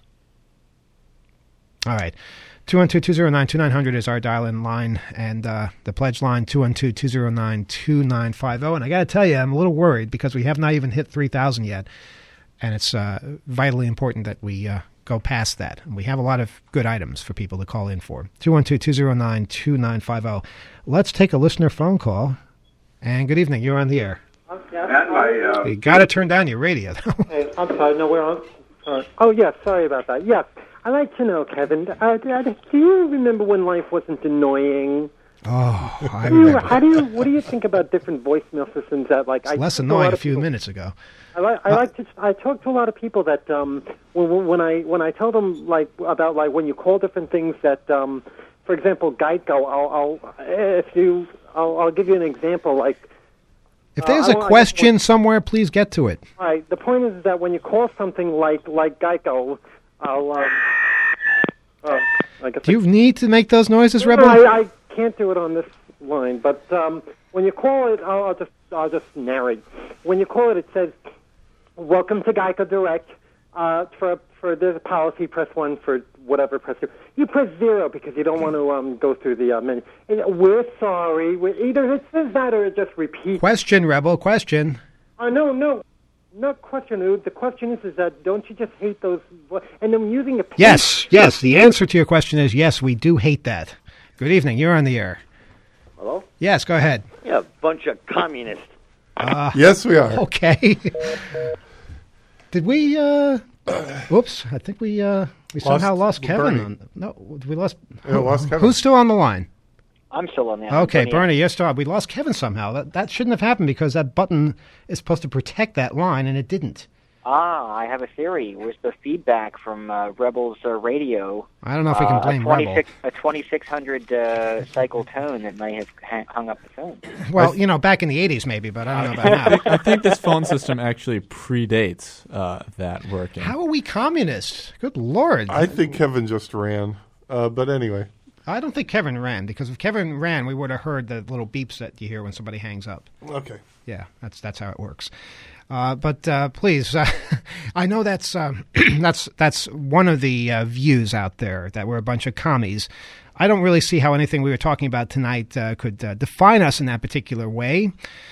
All right. two one two, two zero nine, two nine zero zero is our dial-in line, and uh, the pledge line, two one two, two zero nine, two nine five zero. And I got to tell you, I'm a little worried because we have not even hit three thousand yet, and it's uh, vitally important that we uh, go past that. And we have a lot of good items for people to call in for. two one two, two zero nine, two nine five zero. Let's take a listener phone call. And good evening. You're on the air. And my, uh, You got to turn down your radio. Hey, I'm sorry. No, we're on. Uh, oh, yes. Sorry about that. Yes. I'd like to know, Kevin, uh, do you remember when life wasn't annoying? Oh, I Do you, remember. how do you? What do you think about different voicemail systems that, like, It's I less talk to annoying lot a of few people- minutes ago. I like. I like to. I talk to a lot of people that um, when, when I when I tell them like about like when you call different things that, um, for example, Geico. I'll, I'll if you. I'll, I'll give you an example. Like, If there's Uh, I a want- I question want- somewhere, please get to it. all right. The point is that when you call something like like Geico, I'll. Um, uh, I guess Do you need to make those noises, No, Rebel? I, I can't do it on this line, but um, when you call it, I'll, I'll just I'll just narrate. When you call it, it says, "Welcome to Geico Direct. Uh, for for this policy, press one. For whatever, press two. You press zero because you don't want to um, go through the uh, menu. And we're sorry. We're, either it says that or it just repeats. Question, Rebel, question. Uh, no, no, not question. The question is, is that don't you just hate those? And then using a pen- Yes, yes. The answer to your question is yes, we do hate that. Good evening. You're on the air. Hello? Yes, go ahead. Yeah, bunch of communists. Uh, Yes, we are. okay. Did we? Uh, whoops! I think we uh, we somehow lost, Lost Kevin. Bernie. On, no, we lost. Yeah, lost Kevin. Who's still on the line? I'm still on the Okay, Bernie. Bernie, you're still. We lost Kevin somehow. That that shouldn't have happened because that button is supposed to protect that line, and it didn't. Ah, I have a theory. It was the feedback from uh, Rebel's uh, radio. I don't know if we can uh, blame a Rebel. twenty-six a twenty-six hundred uh, cycle tone that may have ha- hung up the phone. Well, you know, back in the eighties maybe, but I don't know about now. I think this phone system actually predates uh, that working. How are we communists? Good Lord. I think Kevin just ran. Uh, but anyway. I don't think Kevin ran, because if Kevin ran, we would have heard the little beeps that you hear when somebody hangs up. Okay. Yeah, that's that's how it works. Uh, but uh, please, uh, I know that's um, that's that's one of the uh, views out there, that we're a bunch of commies. I don't really see how anything we were talking about tonight uh, could uh, define us in that particular way.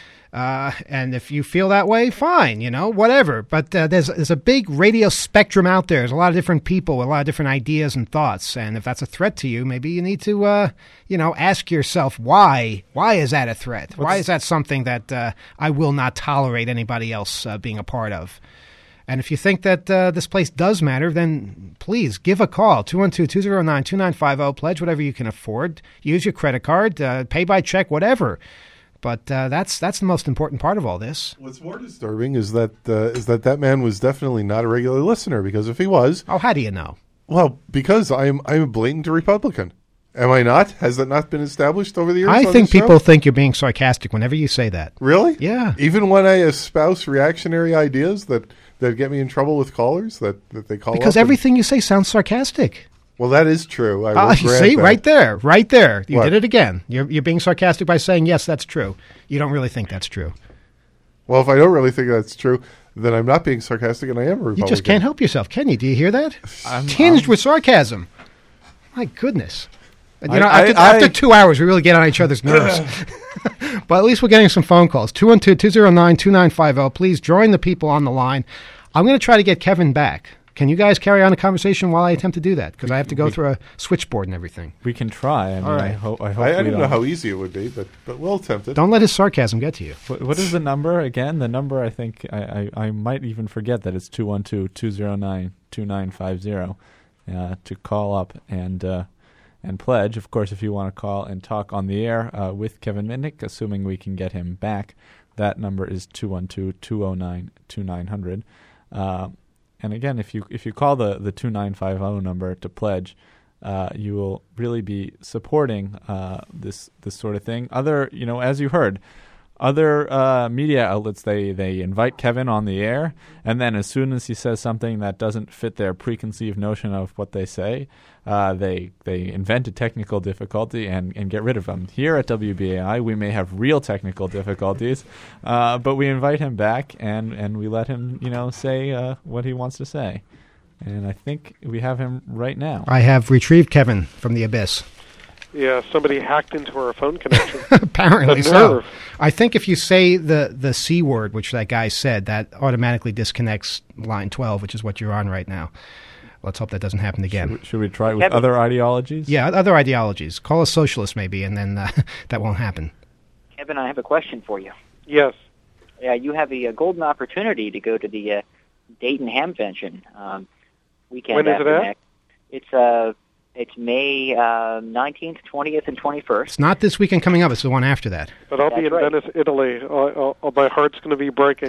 Uh, and if you feel that way, fine, you know, whatever. But uh, there's there's a big radio spectrum out there. There's a lot of different people with a lot of different ideas and thoughts. And if that's a threat to you, maybe you need to, uh, you know, ask yourself, why? Why is that a threat? What's why is that something that uh, I will not tolerate anybody else uh, being a part of? And if you think that uh, this place does matter, then please give a call, two one two, two zero nine, two nine five zero, pledge whatever you can afford, use your credit card, uh, pay by check, whatever. But uh, that's that's the most important part of all this. What's more disturbing is that uh, is that that man was definitely not a regular listener, because if he was, Oh, how do you know? well, because I'm I'm a blatant Republican. Am I not? Has that not been established over the years? I on think this show? people think you're being sarcastic whenever you say that. Really? Yeah. Even when I espouse reactionary ideas that, that get me in trouble with callers, that, that they call Because up and- everything you say sounds sarcastic. well, that is true. I will Ah, you grant see, that. right there, right there. You What? did it again. You're, you're being sarcastic by saying, yes, that's true. You don't really think that's true. Well, if I don't really think that's true, then I'm not being sarcastic, and I am a Republican. You just can't help yourself, can you? Do you hear that? I'm- Tinged I'm- with sarcasm. My goodness. And, You I- know, I- after, I- after two hours, we really get on each other's nerves. But at least we're getting some phone calls. two one two, two zero nine, two nine five zero. Please join the people on the line. I'm going to try to get Kevin back. Can you guys carry on a conversation while I attempt to do that? Because I have to go We- through a switchboard and everything. We can try. I mean, All right. I hope. I hope I, I we don't know how easy it would be, but, but we'll attempt it. Don't let his sarcasm get to you. What, what is the number again? The number, I think I, I, I might even forget that it's two one two, two zero nine, two nine five zero uh, to call up and uh, and pledge. Of course, if you want to call and talk on the air uh, with Kevin Mitnick, assuming we can get him back, that number is two one two, two zero nine, two nine zero zero. Uh, and again, if you if you call the, the two nine five zero number to pledge, uh, you will really be supporting uh, this this sort of thing. Other, you know, as you heard, other uh, media outlets, they, they invite Kevin on the air, and then as soon as he says something that doesn't fit their preconceived notion of what they say, uh, they they invent a technical difficulty and, and get rid of him. Here at W B A I, we may have real technical difficulties, uh, but we invite him back and, and we let him, you know, say uh, what he wants to say. And I think we have him right now. I have retrieved Kevin from the abyss. Yeah, somebody hacked into our phone connection. Apparently The so. nerve. I think if you say the, the C word, which that guy said, that automatically disconnects line twelve, which is what you're on right now. Let's hope that doesn't happen again. Should we, should we try it with Kevin. other ideologies? Yeah, other ideologies. Call us socialist maybe, and then uh, that won't happen. Kevin, I have a question for you. Yes. Yeah, you have a, uh golden opportunity to go to the uh, Dayton Hamvention um, weekend When is it after at? next. It's uh, it's May uh, nineteenth, twentieth, and twenty-first. It's not this weekend coming up. It's the one after that. But I'll be That's in right. Venice, Italy. Uh, uh, my heart's going to be breaking.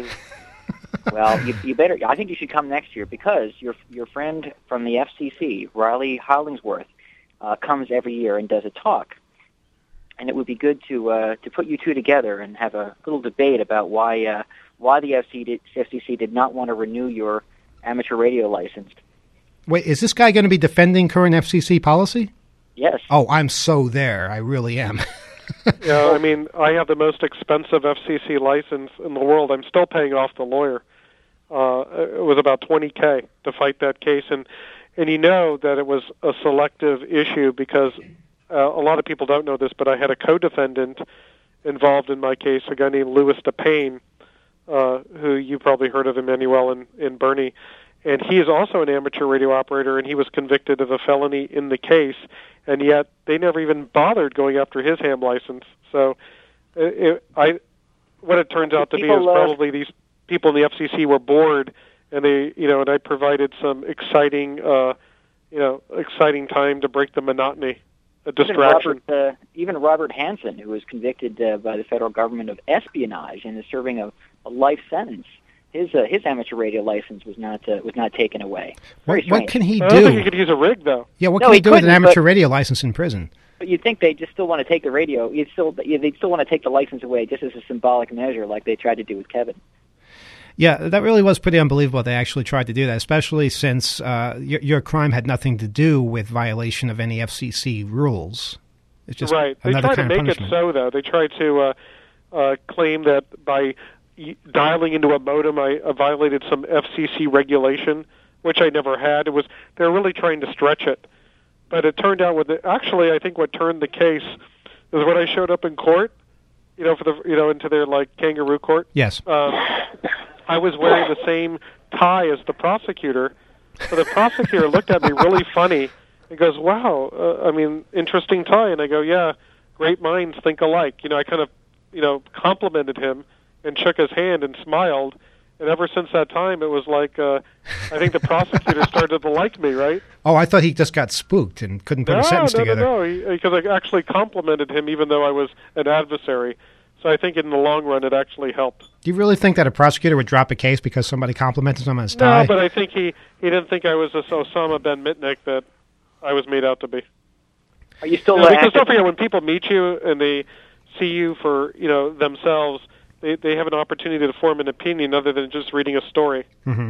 Well, you, you better. I think you should come next year because your your friend from the F C C, Riley Hollingsworth, uh, comes every year and does a talk. And it would be good to uh, to put you two together and have a little debate about why uh, why the F C C did, F C C did not want to renew your amateur radio license. Wait, is this guy going to be defending current F C C policy? Yes. Oh, I'm so there. I really am. Yeah, I mean, I have the most expensive F C C license in the world. I'm still paying off the lawyer. Uh, it was about twenty K to fight that case, and and you know that it was a selective issue because uh, a lot of people don't know this, but I had a co-defendant involved in my case, a guy named Louis DePayne, uh, who you probably heard of, Emmanuel and in Bernie, and he is also an amateur radio operator, and he was convicted of a felony in the case, and yet they never even bothered going after his ham license. So, it, it, I, what it turns out to be People, is uh, probably these people in the F C C were bored and they, you know, and I provided some exciting, uh, you know, exciting time to break the monotony, a distraction. Even Robert, uh, even Robert Hansen, who was convicted uh, by the federal government of espionage and is serving a, a life sentence, his uh, his amateur radio license was not uh, was not taken away. Very What, what can he I do? don't think you could use a rig, though. Yeah, what No, can he he do with an couldn't, amateur but- radio license in prison? But you'd think they just still want to take the radio. You'd still they'd still want to take the license away just as a symbolic measure, like they tried to do with Kevin. Yeah, that really was pretty unbelievable. They actually tried to do that, especially since uh, your, your crime had nothing to do with violation of any F C C rules. It's just right. They another tried kind to of make it punishment. so, though. They tried to uh, uh, claim that by y- dialing into a modem, I uh, violated some F C C regulation, which I never had. It was they were really trying to stretch it, but it turned out with the, actually, I think what turned the case is when I showed up in court, you know, for the you know into their like kangaroo court. Yes. Um, I was wearing the same tie as the prosecutor, so the prosecutor looked at me really funny. He goes, "Wow, uh, I mean, interesting tie." And I go, "Yeah, great minds think alike." You know, I kind of, you know, complimented him and shook his hand and smiled. And ever since that time, it was like uh, I think the prosecutor started to like me, right? Oh, I thought he just got spooked and couldn't put no, a sentence no, together. no, no, because I actually complimented him, even though I was an adversary. So I think in the long run, it actually helped. Do you really think that a prosecutor would drop a case because somebody complimented him on his No, tie? but I think he, he didn't think I was this Osama Ben Mitnick that I was made out to be. Are you still You know, uh, because active? don't forget, when people meet you and they see you for you know themselves, they they have an opportunity to form an opinion other than just reading a story, Mm-hmm.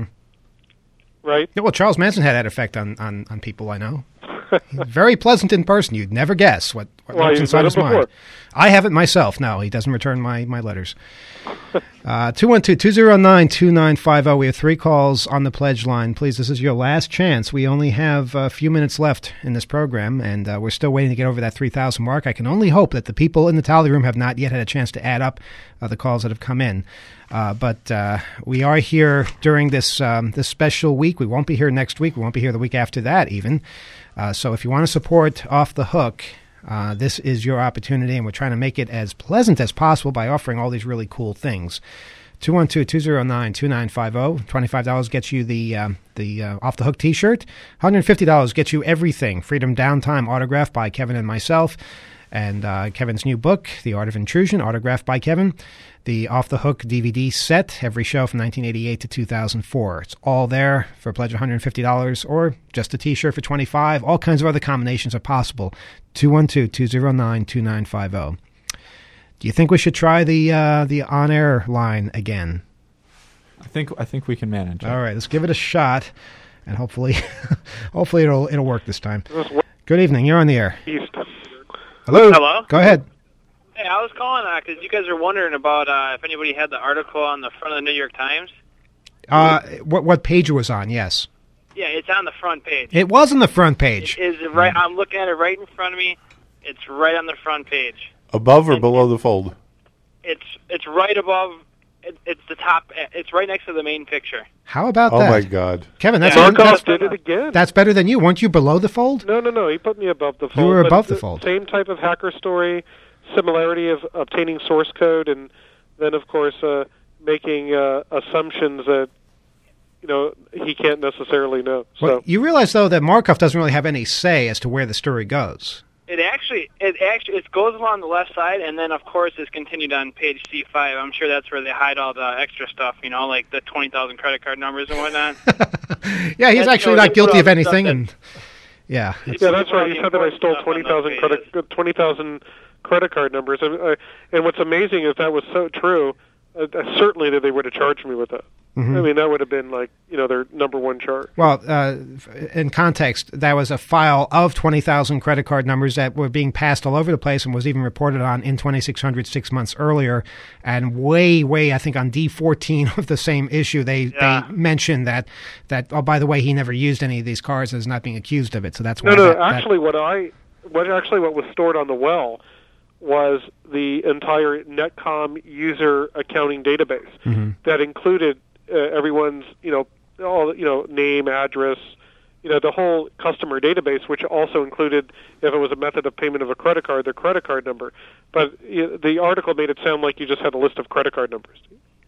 right? Yeah, well, Charles Manson had that effect on, on, on people I know. He's very pleasant in person. You'd never guess what, what Well, lurks you've inside met his him mind. before. I haven't myself. No, he doesn't return my, my letters. Uh, two one two, two zero nine, two nine five zero. We have three calls on the pledge line. Please, this is your last chance. We only have a few minutes left in this program, and uh, we're still waiting to get over that three thousand mark. I can only hope that the people in the tally room have not yet had a chance to add up uh, the calls that have come in. Uh, but uh, we are here during this um, this special week. We won't be here next week. We won't be here the week after that even. Uh, so if you want to support Off the Hook, uh, this is your opportunity, and we're trying to make it as pleasant as possible by offering all these really cool things. two one two, two zero nine, two nine five zero. twenty-five dollars gets you the um, the uh, Off the Hook T-shirt. one hundred fifty dollars gets you everything. Freedom Downtime autographed by Kevin and myself. And uh, Kevin's new book, The Art of Intrusion, autographed by Kevin. The Off the Hook D V D set, every show from nineteen eighty-eight to two thousand four. It's all there for a pledge of one hundred fifty dollars or just a T-shirt for twenty-five dollars. All kinds of other combinations are possible. two one two, two zero nine, two nine five zero. Do you think we should try the uh, the on-air line again? I think I think we can manage it. All right, let's give it a shot, and hopefully, hopefully it'll it'll work this time. This was Good evening. You're on the air. East. Hello. Hello? Go ahead. Hey, I was calling because you guys are wondering about uh, if anybody had the article on the front of the New York Times. Uh, what what page it was on? Yes, Yeah, it's on the front page. it was on the front page. It is right. I'm looking at it right in front of me. It's right on the front page. Above or below the fold? It's it's right above. It, it's the top. It's right next to the main picture. How about Oh that? my God! Kevin, that's, Yeah, even- Markov that's did it again. that's better than you. Weren't you below the fold? No, no, no. He put me above the fold. were but above the it's fold. Same type of hacker story, similarity of obtaining source code, and then, of course, uh, making uh, assumptions that you know he can't necessarily know. So Well, you realize, though, that Markov doesn't really have any say as to where the story goes. It actually, it actually, it goes along the left side, and then of course it's continued on page C five. I'm sure that's where they hide all the extra stuff, you know, like the twenty thousand credit card numbers and whatnot. Yeah, he's That's- actually no, not they put guilty all of the anything, stuff and yeah, yeah, that's right. He the said that I important stole stuff twenty on those thousand credit pages. twenty thousand credit card numbers, and, uh, and what's amazing is that was so true. Uh, certainly, that they would have charged me with that. Mhm. I mean, that would have been like you know their number one charge. Well, uh, in context, that was a file of twenty thousand credit card numbers that were being passed all over the place and was even reported on in twenty-six hundred six months earlier. And way, way, I think on D fourteen of the same issue, they, Yeah. they mentioned that, that, oh, by the way, he never used any of these cards and is not being accused of it. So that's why. No, no. that, that- actually, what I, what actually what was stored on the well was the entire Netcom user accounting database Mhm. that included uh, everyone's, you know, all you know, name, address, you know, the whole customer database, which also included if it was a method of payment of a credit card, their credit card number. But you know, the article made it sound like you just had a list of credit card numbers.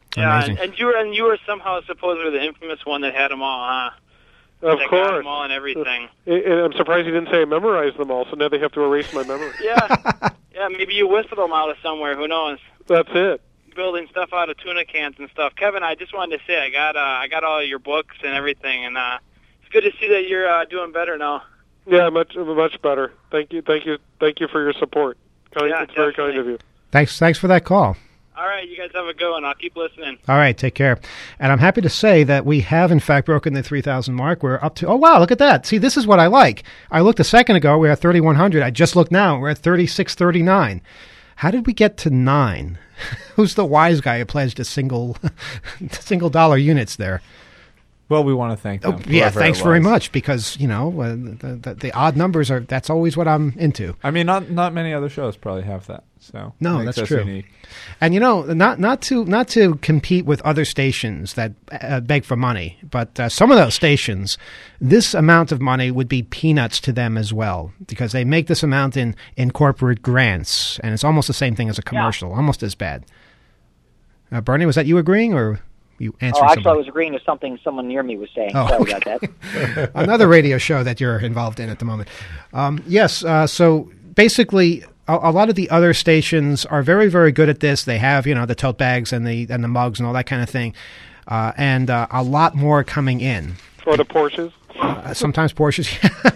Yeah, Amazing. and, and you were and you were somehow supposedly the infamous one that had them all, huh? Of that course. got them all and everything. Uh, and I'm surprised you didn't say I memorized them all, so now they have to erase my memory. Yeah, yeah. Maybe you whistled them out of somewhere. Who knows? That's it. Building stuff out of tuna cans and stuff. Kevin, I just wanted to say I got uh, I got all your books and everything, and uh, it's good to see that you're uh, doing better now. Yeah, much much better. Thank you, thank you, thank you for your support. Kind, Yeah, it's very definitely. kind of you. Thanks, thanks for that call. All right, you guys have a good one. I'll keep listening. All right, take care. And I'm happy to say that we have, in fact, broken the three thousand mark. We're up to, oh, wow, look at that. See, this is what I like. I looked a second ago. We were at thirty-one hundred. I just looked now. We're at thirty-six thirty-nine. How did we get to nine? Who's the wise guy who pledged a single single dollar units there? Well, we want to thank them. Oh, yeah, whoever it thanks very was. much, because, you know, uh, the, the, the odd numbers are, that's always what I'm into. I mean, not not many other shows probably have that. So No, it makes that's us true. unique. And, you know, not not to not to compete with other stations that uh, beg for money, but uh, some of those stations, this amount of money would be peanuts to them as well, because they make this amount in, in corporate grants, and it's almost the same thing as a commercial, almost as bad. Uh, Bernie, was that you agreeing, or you answering Oh, actually, somebody? I was agreeing to something someone near me was saying. Oh, Sorry okay. about that. Another radio show that you're involved in at the moment. Um, yes, uh, so basically, a, a lot of the other stations are very, very good at this. They have, you know, the tote bags and the and the mugs and all that kind of thing, uh, and uh, a lot more coming in. Or the Porsches. Uh, sometimes Porsches,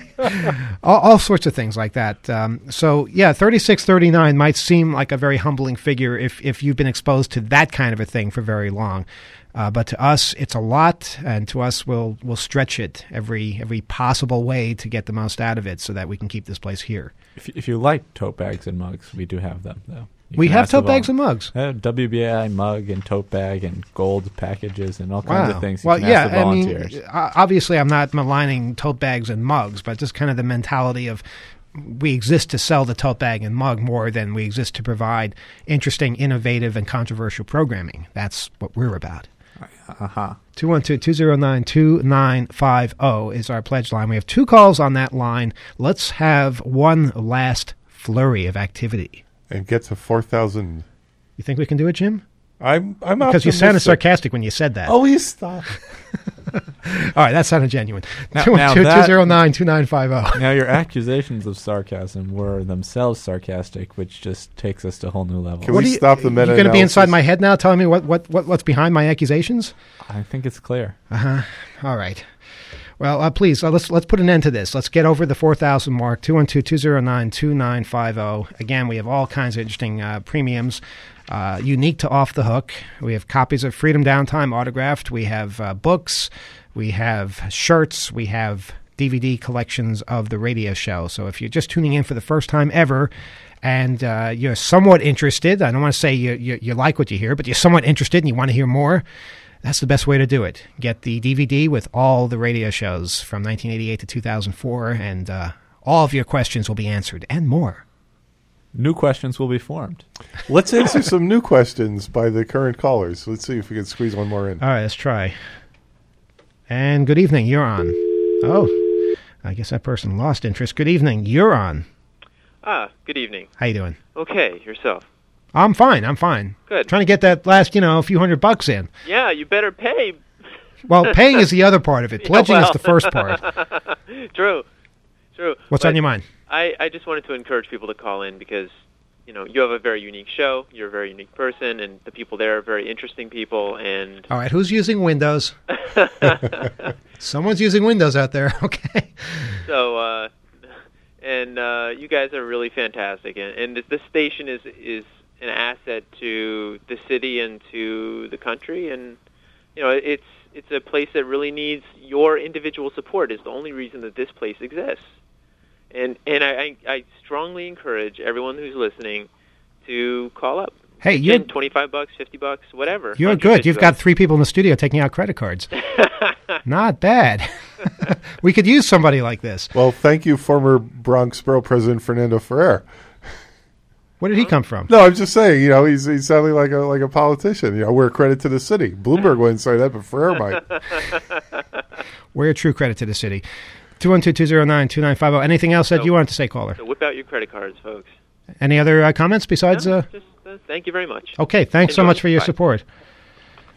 all, all sorts of things like that. Um, so yeah, thirty-six thirty-nine might seem like a very humbling figure if if you've been exposed to that kind of a thing for very long. Uh, but to us, it's a lot, and to us, we'll we'll stretch it every every possible way to get the most out of it, so that we can keep this place here. If if you like tote bags and mugs, we do have them though. You We can have ask the tote bags and vol- mugs. Uh, W B A I mug and tote bag and gold packages and all kinds Wow. of things. You Well, can yeah, ask the I volunteers. mean, uh, obviously, I'm not maligning tote bags and mugs, but just kind of the mentality of we exist to sell the tote bag and mug more than we exist to provide interesting, innovative, and controversial programming. That's what we're about. Uh-huh. two one two, two zero nine, two nine five zero is our pledge line. We have two calls on that line. Let's have one last flurry of activity. And get to four thousand. You think we can do it, Jim? I'm I'm Because you sounded optimistic. sarcastic when you said that. Oh, you stop. All right, that sounded genuine. Now- two one two, now that- two zero nine, two nine five zero. Now, your accusations of sarcasm were themselves sarcastic, which just takes us to a whole new level. Can we do you- stop the You're going to be meta-analysis? inside my head now telling me what, what, what what's behind my accusations? I think it's clear. Uh-huh. All right. Well, uh, please, uh, let's let's put an end to this. Let's get over the four thousand mark, two one two, two zero nine, two nine five zero. Again, we have all kinds of interesting uh, premiums, uh, unique to Off the Hook. We have copies of Freedom Downtime autographed. We have uh, books. We have shirts. We have D V D collections of the radio show. So if you're just tuning in for the first time ever and uh, you're somewhat interested, I don't want to say you, you, you like what you hear, but you're somewhat interested and you want to hear more, that's the best way to do it. Get the D V D with all the radio shows from nineteen eighty-eight to two thousand four, and uh, all of your questions will be answered and more. New questions will be formed. Let's answer some new questions by the current callers. Let's see if we can squeeze one more in. All right, let's try. And good evening, you're on. Oh, I guess that person lost interest. Good evening, you're on. Ah, good evening. How you doing? Okay, yourself. I'm fine, I'm fine. Good. Trying to get that last, you know, few hundred bucks in. Yeah, you better pay. Well, paying is the other part of it. Yeah, Pledging well. is the first part. True, true. What's But on your mind? I, I just wanted to encourage people to call in because, you know, you have a very unique show. You're a very unique person, and the people there are very interesting people. And All right, who's using Windows? Someone's using Windows out there. Okay. so, uh, and uh, you guys are really fantastic. And, and this, this station is is an asset to the city and to the country. And you know, it's it's a place that really needs your individual support. Is the only reason that this place exists. And and I, I, I strongly encourage everyone who's listening to call up. Hey, you're Again, twenty-five bucks, fifty bucks, whatever. you're one hundred good. fifty You've got bucks. three people in the studio taking out credit cards. Not bad. We could use somebody like this. Well, thank you, former Bronx Borough President Fernando Ferrer. Where did he come from? No, I'm just saying, you know, he's he's sounding like a like a politician. You know, we're a credit to the city. Bloomberg wouldn't say that, but Ferrer might. We're a true credit to the city. two one two, two zero nine, two nine five zero. Anything else that So- you wanted to say, caller? So whip out your credit cards, folks. Any other uh, comments besides... No, Uh, just uh, thank you very much. okay, thanks so Enjoy. much for your Bye. support.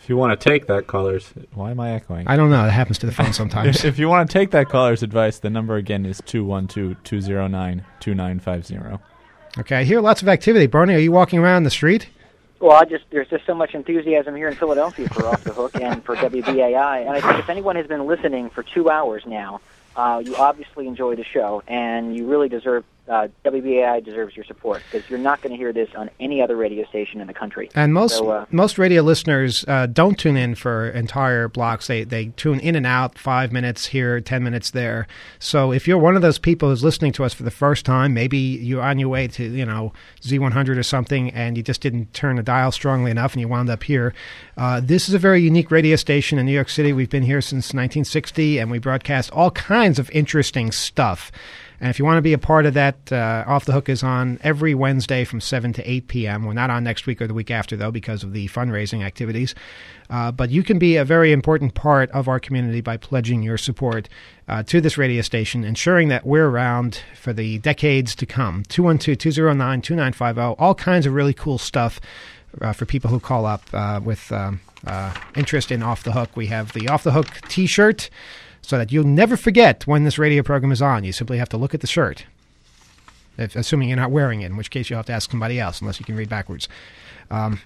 If you want to take that caller's... Why am I echoing? I don't know. It happens to the phone sometimes. if, if you want to take that caller's advice, the number again is two one two, two zero nine, two nine five zero. Okay, I hear lots of activity. Bernie, are you walking around the street? Well, I just there's just so much enthusiasm here in Philadelphia for Off the Hook and for W B A I. And I think if anyone has been listening for two hours now, uh, you obviously enjoy the show, and you really deserve... Uh, W B A I deserves your support, because you're not going to hear this on any other radio station in the country. And most so, uh, most radio listeners uh, don't tune in for entire blocks. They they tune in and out, five minutes here, ten minutes there. So if you're one of those people who's listening to us for the first time, maybe you're on your way to, you know, Z one hundred or something, and you just didn't turn the dial strongly enough, and you wound up here. Uh, this is a very unique radio station in New York City. We've been here since nineteen sixty, and we broadcast all kinds of interesting stuff. And if you want to be a part of that, uh, Off the Hook is on every Wednesday from seven to eight p.m. We're not on next week or the week after, though, because of the fundraising activities. Uh, but you can be a very important part of our community by pledging your support uh, to this radio station, ensuring that we're around for the decades to come. two one two, two zero nine, two nine five zero. All kinds of really cool stuff uh, for people who call up uh, with um, uh, interest in Off the Hook. We have the Off the Hook T-shirt, so that you'll never forget when this radio program is on. You simply have to look at the shirt, if, assuming you're not wearing it, in which case you'll have to ask somebody else, unless you can read backwards. Um,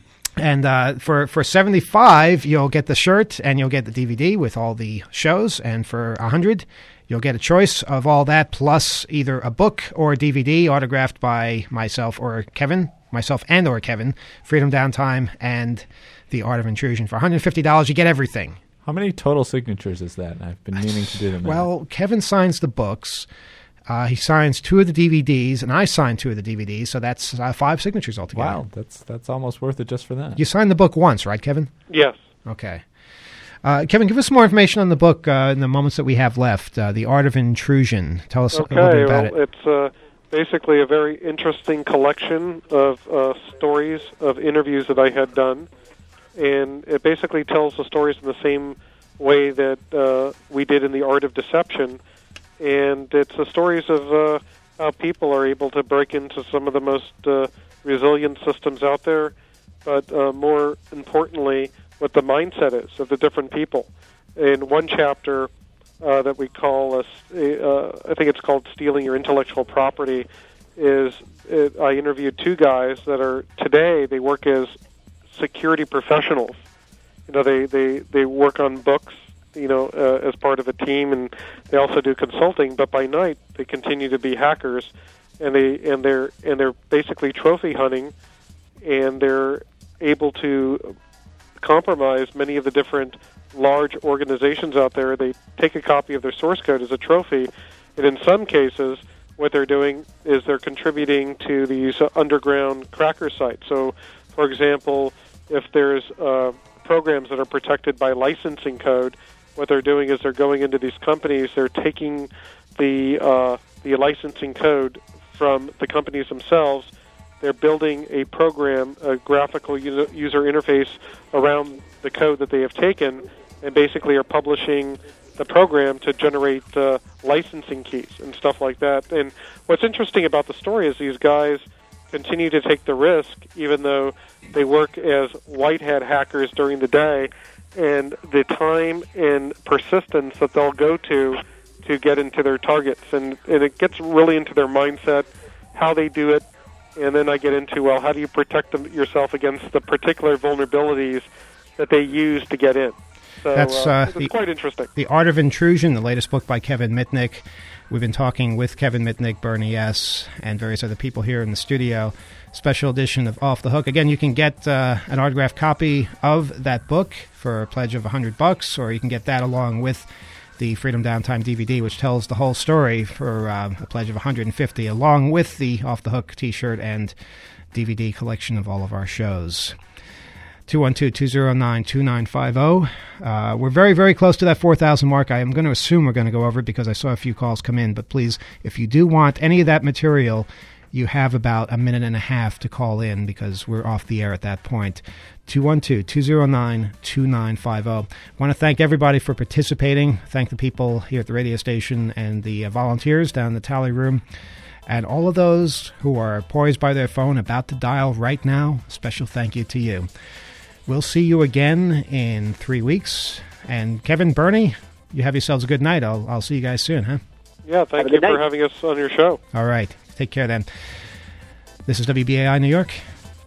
and uh, for, for seventy-five dollars, you'll get the shirt, and you'll get the D V D with all the shows. And for one hundred dollars, you'll get a choice of all that, plus either a book or a D V D autographed by myself or Kevin, myself and or Kevin, Freedom Downtime, and The Art of Intrusion. For one hundred fifty dollars, you get everything. How many total signatures is that? I've been meaning to do them. Well, Kevin signs the books. Uh, he signs two of the D V Ds, and I sign two of the D V Ds, so that's uh, five signatures altogether. Wow, that's that's almost worth it just for that. You signed the book once, right, Kevin? Yes. Okay. Uh, Kevin, give us some more information on the book uh, in the moments that we have left. Uh, The Art of Intrusion. Tell us okay, a little bit about well, it. It's uh, basically a very interesting collection of uh, stories, of interviews that I had done, and it basically tells the stories in the same way that uh, we did in The Art of Deception, and it's the stories of uh, how people are able to break into some of the most uh, resilient systems out there, but uh, more importantly, what the mindset is of the different people. In one chapter uh, that we call, a, uh, I think it's called Stealing Your Intellectual Property, is it, I interviewed two guys that are, today, they work as security professionals. You know, they, they, they work on books, you know, uh, as part of a team, and they also do consulting. But by night, they continue to be hackers, and they and they're and they're basically trophy hunting, and they're able to compromise many of the different large organizations out there. They take a copy of their source code as a trophy, and in some cases, what they're doing is they're contributing to these uh, underground cracker sites. So, for example, if there's uh, programs that are protected by licensing code, what they're doing is they're going into these companies, they're taking the uh, the licensing code from the companies themselves, they're building a program, a graphical user, user interface around the code that they have taken, and basically are publishing the program to generate uh, licensing keys and stuff like that. And what's interesting about the story is these guys continue to take the risk, even though they work as white hat hackers during the day, and the time and persistence that they'll go to to get into their targets. And, and it gets really into their mindset, how they do it, and then I get into, well, how do you protect them, yourself against the particular vulnerabilities that they use to get in. So That's uh, uh, it's the, quite interesting. The Art of Intrusion, the latest book by Kevin Mitnick. We've been talking with Kevin Mitnick, Bernie S., and various other people here in the studio. Special edition of Off the Hook. Again, you can get uh, an autographed copy of that book for a pledge of one hundred bucks, or you can get that along with the Freedom Downtime D V D, which tells the whole story, for uh, a pledge of one hundred fifty dollars, along with the Off the Hook T-shirt and D V D collection of all of our shows. two one two, two zero nine, two nine five zero. Uh, we're very, very close to that four thousand mark. I am going to assume we're going to go over it because I saw a few calls come in. But please, if you do want any of that material, you have about a minute and a half to call in because we're off the air at that point. two one two, two zero nine, two nine five zero. I want to thank everybody for participating. Thank the people here at the radio station and the uh, volunteers down in the tally room. And all of those who are poised by their phone about to dial right now, special thank you to you. we'll see you again in three weeks. And Kevin, Bernie, you have yourselves a good night. I'll I'll see you guys soon, huh? Yeah, thank you for having us on your show. All right. Take care then. This is W B A I New York.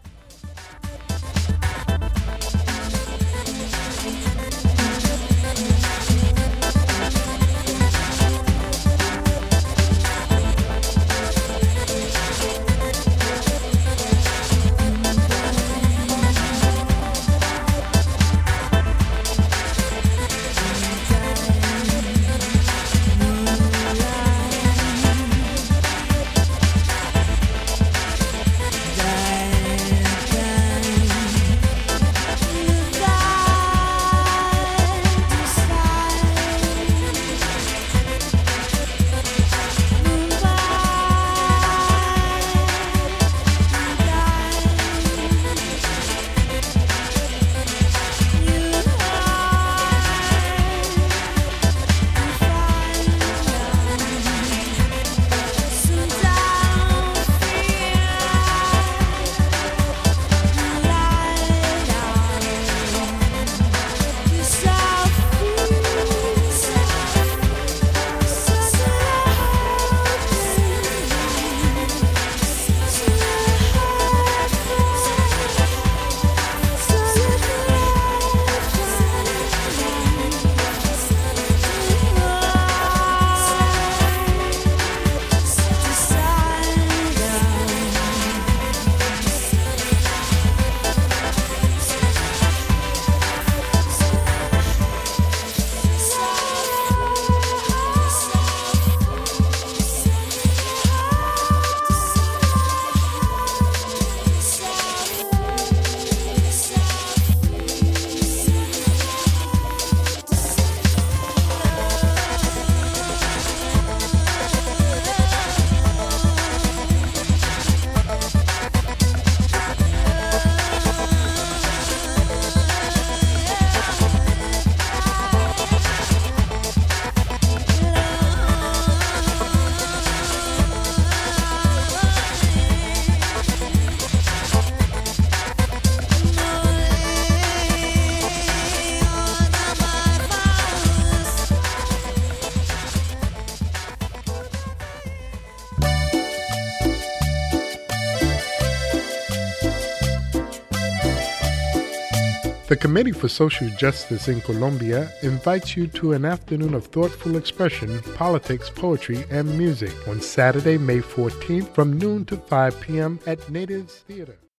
The Committee for Social Justice in Colombia invites you to an afternoon of thoughtful expression, politics, poetry, and music on Saturday, May fourteenth from noon to five p.m. at Natives Theater.